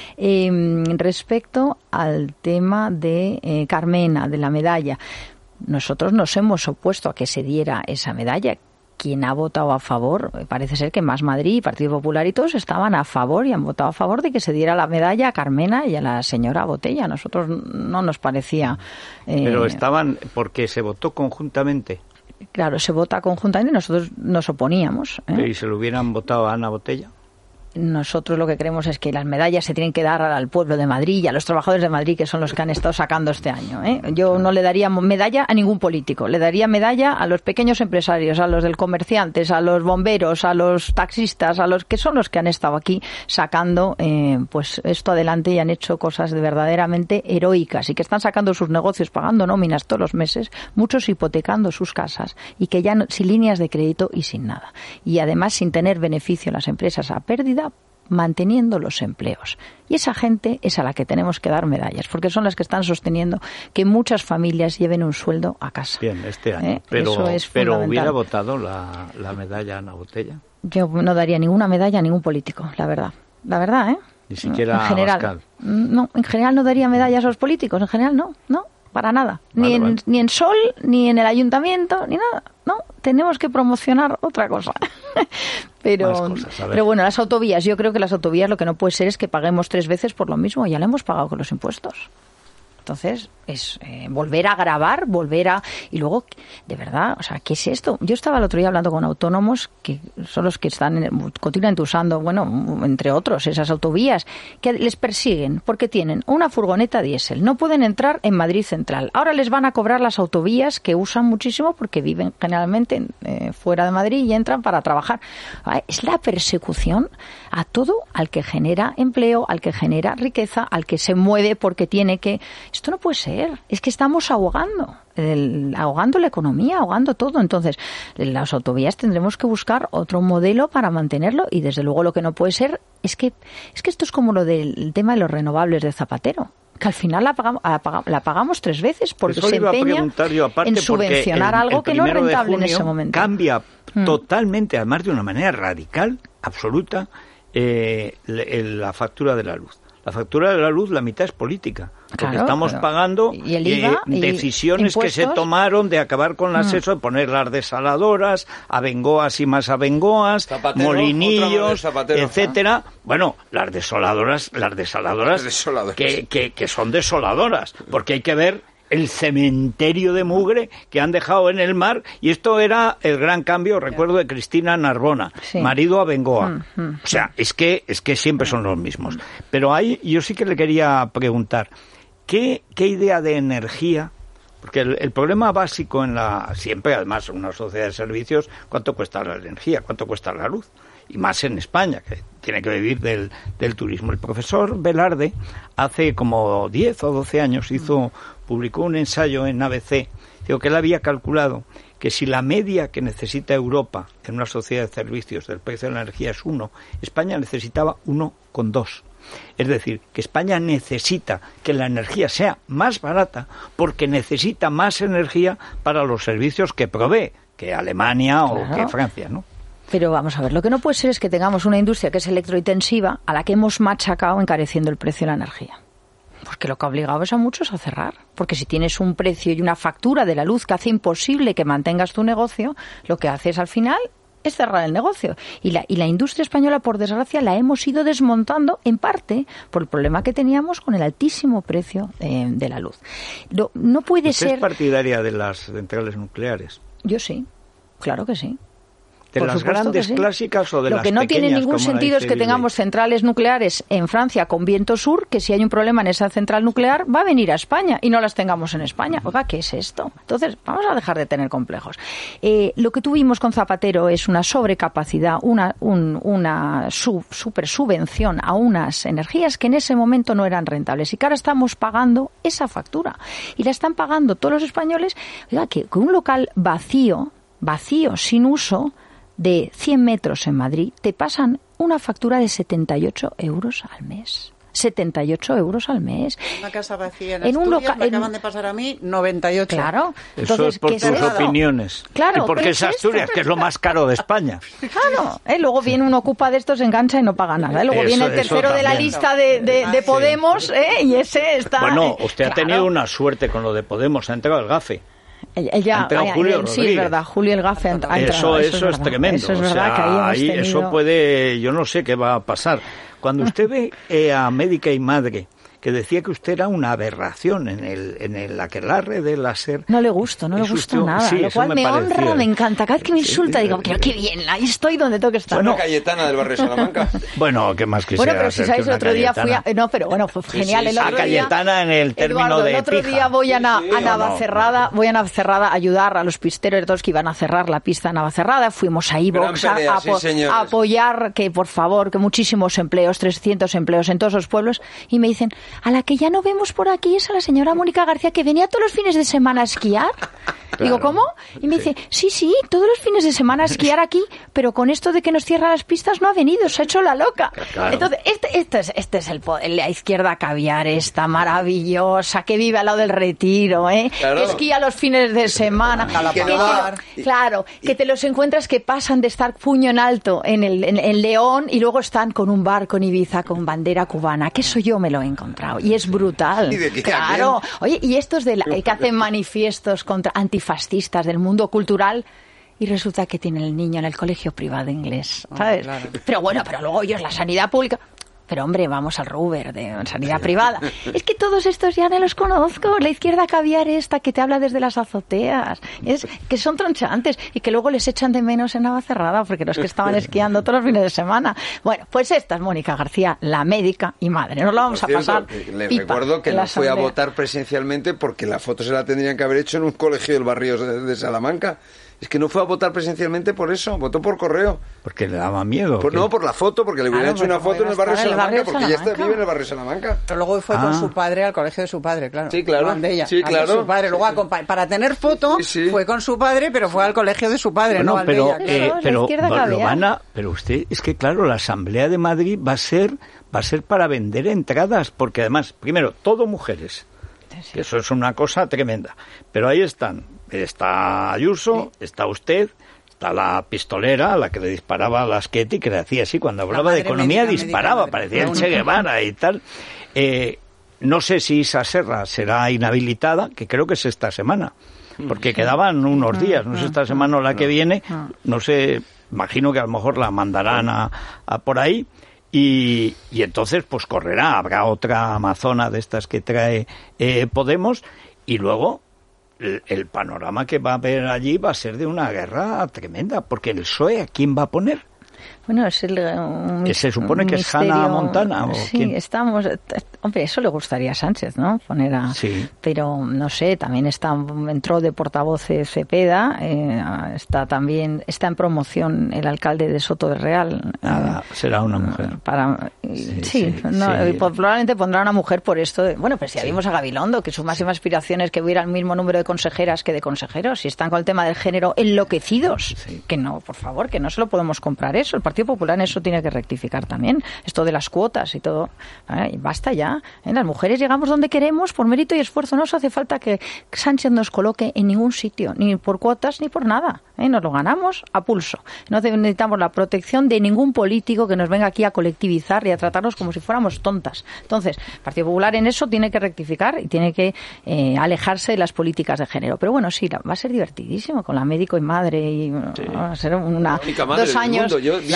Respecto al tema de Carmena, de la medalla, nosotros nos hemos opuesto a que se diera esa medalla. Quien ha votado a favor, parece ser que Más Madrid y Partido Popular y todos estaban a favor y han votado a favor de que se diera la medalla a Carmena y a la señora Botella. A nosotros no nos parecía... Pero estaban porque se votó conjuntamente. Claro, se vota conjuntamente y nosotros nos oponíamos. ¿Y se lo hubieran votado a Ana Botella? Nosotros lo que creemos es que las medallas se tienen que dar al pueblo de Madrid y a los trabajadores de Madrid, que son los que han estado sacando este año. Yo no le daría medalla a ningún político, le daría medalla a los pequeños empresarios, a los del comerciantes, a los bomberos, a los taxistas, a los que son los que han estado aquí sacando pues esto adelante y han hecho cosas de verdaderamente heroicas y que están sacando sus negocios, pagando nóminas todos los meses, muchos hipotecando sus casas y que ya sin líneas de crédito y sin nada. Y además sin tener beneficio las empresas a pérdida, manteniendo los empleos. Y esa gente es a la que tenemos que dar medallas, porque son las que están sosteniendo que muchas familias lleven un sueldo a casa. Bien, este año. Pero ¿hubiera votado la medalla a Ana Botella? Yo no daría ninguna medalla a ningún político, la verdad. La verdad, ¿eh? Ni siquiera en general, a Abascal. No, en general no daría medallas a los políticos, en general no, para nada. Vale, ni en Sol, ni en el ayuntamiento, ni nada. No, tenemos que promocionar otra cosa. Pero bueno, las autovías, yo creo que las autovías lo que no puede ser es que paguemos 3 veces por lo mismo, ya lo hemos pagado con los impuestos. Entonces, es volver a grabar, y luego, de verdad, o sea, ¿qué es esto? Yo estaba el otro día hablando con autónomos que son los que están continuamente usando, bueno, entre otros, esas autovías, que les persiguen porque tienen una furgoneta diésel, no pueden entrar en Madrid Central. Ahora les van a cobrar las autovías que usan muchísimo porque viven generalmente fuera de Madrid y entran para trabajar. Es la persecución a todo al que genera empleo, al que genera riqueza, al que se mueve porque tiene que... Esto no puede ser. Es que estamos ahogando la economía, ahogando todo. Entonces, las autovías tendremos que buscar otro modelo para mantenerlo y, desde luego, lo que no puede ser es que esto es como lo del tema de los renovables de Zapatero, que al final la pagamos 3 veces porque se empeña en subvencionar algo que no es rentable en ese momento. Cambia totalmente, además de una manera radical, absoluta, la factura de la luz. La factura de la luz, la mitad es política, porque claro, estamos pagando ¿y el IVA, decisiones que se tomaron de acabar con las de poner las desaladoras, abengoas y más abengoas, molinillos, etcétera. Bueno, las desaladoras que son desoladoras, porque hay que ver el cementerio de mugre que han dejado en el mar, y esto era el gran cambio, recuerdo, de Cristina Narbona, marido a Bengoa. O sea, es que siempre son los mismos. Pero ahí yo sí que le quería preguntar, ¿qué idea de energía? Porque el problema básico siempre, además, en una sociedad de servicios, ¿cuánto cuesta la energía? ¿Cuánto cuesta la luz? Y más en España, que tiene que vivir del turismo. El profesor Velarde, hace como 10 o 12 años, publicó un ensayo en ABC, digo, que él había calculado que si la media que necesita Europa en una sociedad de servicios del precio de la energía es 1, España necesitaba 1,2. Es decir, que España necesita que la energía sea más barata porque necesita más energía para los servicios que provee, que Alemania o que Francia, ¿no? Pero vamos a ver, lo que no puede ser es que tengamos una industria que es electrointensiva a la que hemos machacado encareciendo el precio de la energía. Porque lo que ha obligado a muchos a cerrar. Porque si tienes un precio y una factura de la luz que hace imposible que mantengas tu negocio, lo que haces al final es cerrar el negocio. Y la industria española, por desgracia, la hemos ido desmontando en parte por el problema que teníamos con el altísimo precio de la luz. No puede ser... ¿Usted es partidaria de las centrales nucleares? Yo sí, claro que sí. ¿De las grandes clásicas o de las pequeñas? Lo que no tiene ningún sentido es que tengamos centrales nucleares en Francia con viento sur, que si hay un problema en esa central nuclear va a venir a España y no las tengamos en España. Oiga, ¿qué es esto? Entonces, vamos a dejar de tener complejos. Lo que tuvimos con Zapatero es una sobrecapacidad, una super subvención a unas energías que en ese momento no eran rentables y que ahora estamos pagando esa factura. Y la están pagando todos los españoles. Oiga, que un local vacío, sin uso, de 100 metros en Madrid, te pasan una factura de 78 euros al mes. 78 euros al mes. Una casa vacía en Asturias, me acaban de pasar a mí 98. Claro. Entonces, eso es por tus opiniones. Claro. Y porque es Asturias, que es lo más caro de España. Claro. Luego viene un ocupa de estos, engancha y no paga nada. Luego viene el tercero de la lista de Podemos, y ese está... Bueno, usted ha tenido una suerte con lo de Podemos, ha entrado el GAFE. Julio sí, es verdad, Julio el Gafe ha entrado. Eso es tremendo. Eso es verdad, que ahí eso puede, yo no sé qué va a pasar. Cuando usted ve a Médica y Madre, que decía que usted era una aberración en el aquelarre de la SER. No le gusta nada, lo cual me honra, me encanta. Cada vez que me insulta digo, pero qué bien, ahí estoy donde tengo que estar. Bueno, Cayetana del barrio de Salamanca. Bueno, ¿qué más quisiera? Bueno, pero si sabéis, el otro día fui a... No, pero bueno, fue genial. El otro día, Cayetana en el término Eduardo, de el otro día voy a Navacerrada, a ayudar a los pisteros de todos que iban a cerrar la pista de Navacerrada. Fuimos a Ivox a apoyar que, por favor, que muchísimos empleos, 300 empleos en todos los pueblos, y me dicen, a la que ya no vemos por aquí es a la señora Mónica García, que venía todos los fines de semana a esquiar. Claro. Digo, ¿cómo? Y me dice, sí, todos los fines de semana a esquiar aquí, pero con esto de que nos cierran las pistas no ha venido, se ha hecho la loca. Claro. Entonces, este es el poder, la izquierda caviar, esta maravillosa, que vive al lado del Retiro, Claro. Que esquía los fines de semana. Que te los encuentras que pasan de estar puño en alto en León y luego están con un barco en Ibiza con bandera cubana, que eso yo me lo he encontrado. Y es brutal. Claro. Oye, y estos que hacen manifiestos contra antifascistas del mundo cultural, y resulta que tienen el niño en el colegio privado inglés, ¿sabes? Claro. Pero luego ellos, la sanidad pública... Pero hombre, vamos al Ruber de sanidad privada. Es que todos estos ya no los conozco. La izquierda caviar esta que te habla desde las azoteas. Es que son tronchantes y que luego les echan de menos en Navacerrada porque los que estaban esquiando todos los fines de semana. Bueno, pues esta es Mónica García, la Médica y Madre. Nos lo vamos a pasar. Le recuerdo que no fue a votar presencialmente porque la foto se la tendrían que haber hecho en un colegio del barrio de Salamanca. Es que no fue a votar presencialmente por eso, votó por correo. Porque le daba miedo. No, por la foto, porque le hubieran hecho una foto en el barrio de Salamanca, porque ya vive en el barrio de Salamanca. Pero luego fue con su padre al colegio de su padre, claro. Sí, claro. Sí, claro. Su padre. Luego, para tener foto, fue con su padre, pero fue al colegio de su padre, no Aldella. Pero usted, es que claro, la Asamblea de Madrid va a ser para vender entradas, porque además, primero, todo mujeres. Que eso es una cosa tremenda. Pero ahí está Ayuso, está usted, está la pistolera, la que le disparaba a las Ketty, que le hacía así, cuando hablaba de economía disparaba, parecía el Che Guevara y tal. No sé si Isa Serra será inhabilitada, que creo que es esta semana, porque quedaban unos días, no sé esta semana o la que viene, no sé, imagino que a lo mejor la mandarán a por ahí. Y entonces pues correrá, habrá otra amazona de estas que trae Podemos, y luego el panorama que va a haber allí va a ser de una guerra tremenda, porque el PSOE, ¿a quién va a poner? Bueno, es se supone que es Hannah Montana. ¿O sí, quién? Hombre, eso le gustaría a Sánchez, ¿no? Sí. Pero no sé, también entró de portavoz Cepeda, está en promoción el alcalde de Soto de Real. Será una mujer. Probablemente pondrá una mujer por esto. Bueno, pues ya vimos a Gabilondo, que su máxima aspiración es que hubiera el mismo número de consejeras que de consejeros. Si están con el tema del género enloquecidos, que no, por favor, que no se lo podemos comprar eso. El Partido Popular en eso tiene que rectificar también. Esto de las cuotas y todo. Y basta ya. Las mujeres llegamos donde queremos por mérito y esfuerzo. No os hace falta que Sánchez nos coloque en ningún sitio, ni por cuotas ni por nada. Nos lo ganamos a pulso. No necesitamos la protección de ningún político que nos venga aquí a colectivizar y a tratarnos como si fuéramos tontas. Entonces, el Partido Popular en eso tiene que rectificar y tiene que alejarse de las políticas de género. Pero bueno, sí, va a ser divertidísimo con la médico y madre y va a ser 2 años.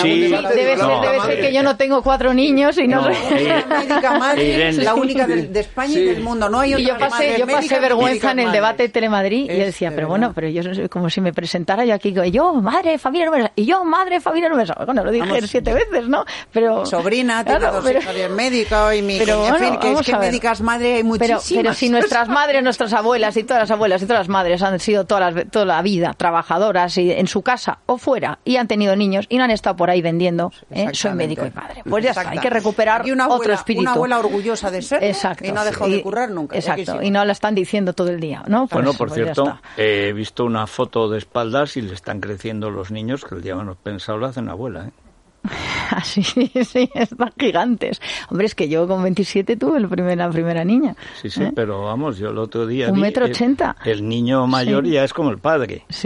Debe ser que yo no tengo 4 niños y no soy la médica madre, es la única de España y del mundo. No hay otra. Y yo pasé vergüenza en el debate de Telemadrid y decía, pero bueno, pero yo como si me presentara yo aquí, yo madre familia numerosa y yo madre familia numerosa. Bueno, lo dije 7 veces, ¿no? Pero sobrina, tiene 2 hijas de médico y mi que médicas madre hay muchísimas. Pero si nuestras madres, nuestras abuelas y todas las abuelas y todas las madres han sido toda la vida trabajadoras y en su casa o fuera y han tenido niños y no han estado por ahí vendiendo, soy médico y padre. Pues ya está, hay que recuperar otro espíritu. Una abuela orgullosa de ser. Exacto. Y no ha dejado de currar nunca. Exacto. Y no la están diciendo todo el día, ¿no? Bueno, por cierto, he visto una foto de espaldas y le están creciendo los niños que el día menos pensado lo hacen abuela, ¿eh? Sí, están gigantes. Hombre, es que yo con 27 tuve la primera niña. Sí, pero vamos, yo el otro día 1,80 m. El niño mayor ya es como el padre. Sí,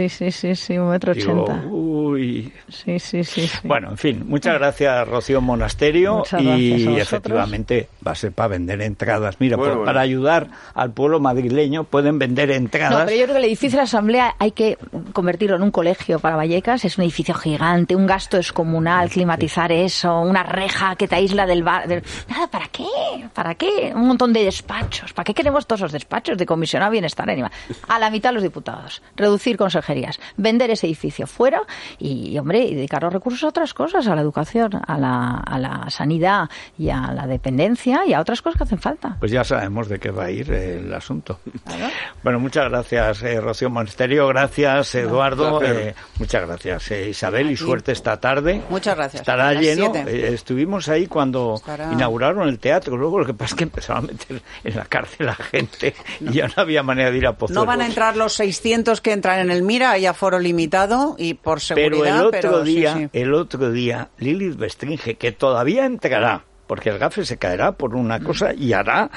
1,80 m. Uy. Sí. Bueno, en fin, muchas gracias, Rocío Monasterio. Y efectivamente va a ser para vender entradas. Mira, para ayudar al pueblo madrileño pueden vender entradas. No, pero yo creo que el edificio de la Asamblea hay que convertirlo en un colegio para Vallecas. Es un edificio gigante, un gasto descomunal, climatizar eso, una reja que te aísla del bar. Nada, ¿para qué? ¿Para qué? Un montón de despachos. ¿Para qué queremos todos esos despachos de comisionado bienestar animal? A la mitad los diputados. Reducir consejerías. Vender ese edificio fuera y dedicar los recursos a otras cosas, a la educación, a la sanidad y a la dependencia y a otras cosas que hacen falta. Pues ya sabemos de qué va a ir el asunto. ¿Claro? Bueno, muchas gracias, Rocío Monasterio. Gracias, Eduardo. Muchas gracias, Isabel, y suerte esta tarde. Muchas gracias. Estará lleno. Estuvimos ahí cuando inauguraron el teatro. Luego lo que pasa es que empezaron a meter en la cárcel a gente y ya no había manera de ir a Pozuelo. No van a entrar los 600 que entran en el Mira, hay aforo limitado y por seguridad. Pero el otro día, Lilith Bestringe, que todavía entrará, porque el gafe se caerá por una cosa y hará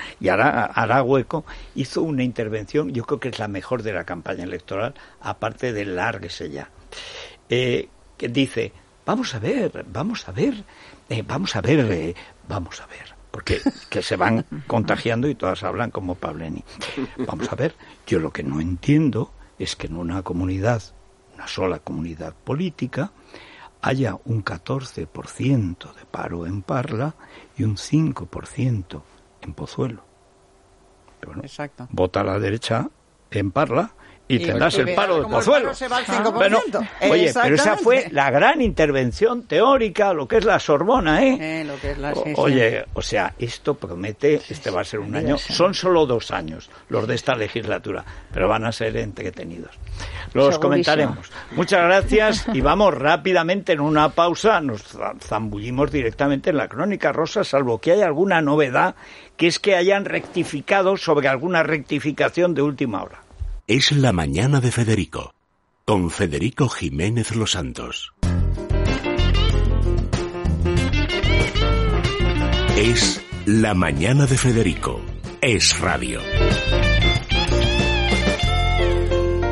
hueco, hizo una intervención, yo creo que es la mejor de la campaña electoral, aparte de lárguese ya, que dice, vamos a ver, porque que se van contagiando y todas hablan como Pableni. Vamos a ver, yo lo que no entiendo es que en una sola comunidad política, haya un 14% de paro en Parla y un 5% en Pozuelo. Bueno, exacto. Vota a la derecha en Parla y tendrás el paro de Pozuelo. Bueno, oye, pero esa fue la gran intervención teórica, lo que es la Sorbona, lo que es la, oye, o sea, esto promete, va a ser un año, son solo 2 años los de esta legislatura, pero van a ser entretenidos. Los comentaremos. Muchas gracias y vamos rápidamente en una pausa, nos zambullimos directamente en la crónica rosa, salvo que haya alguna novedad, que es que hayan rectificado sobre alguna rectificación de última hora. Es la mañana de Federico, con Federico Jiménez Los Santos. Es la mañana de Federico. Es radio.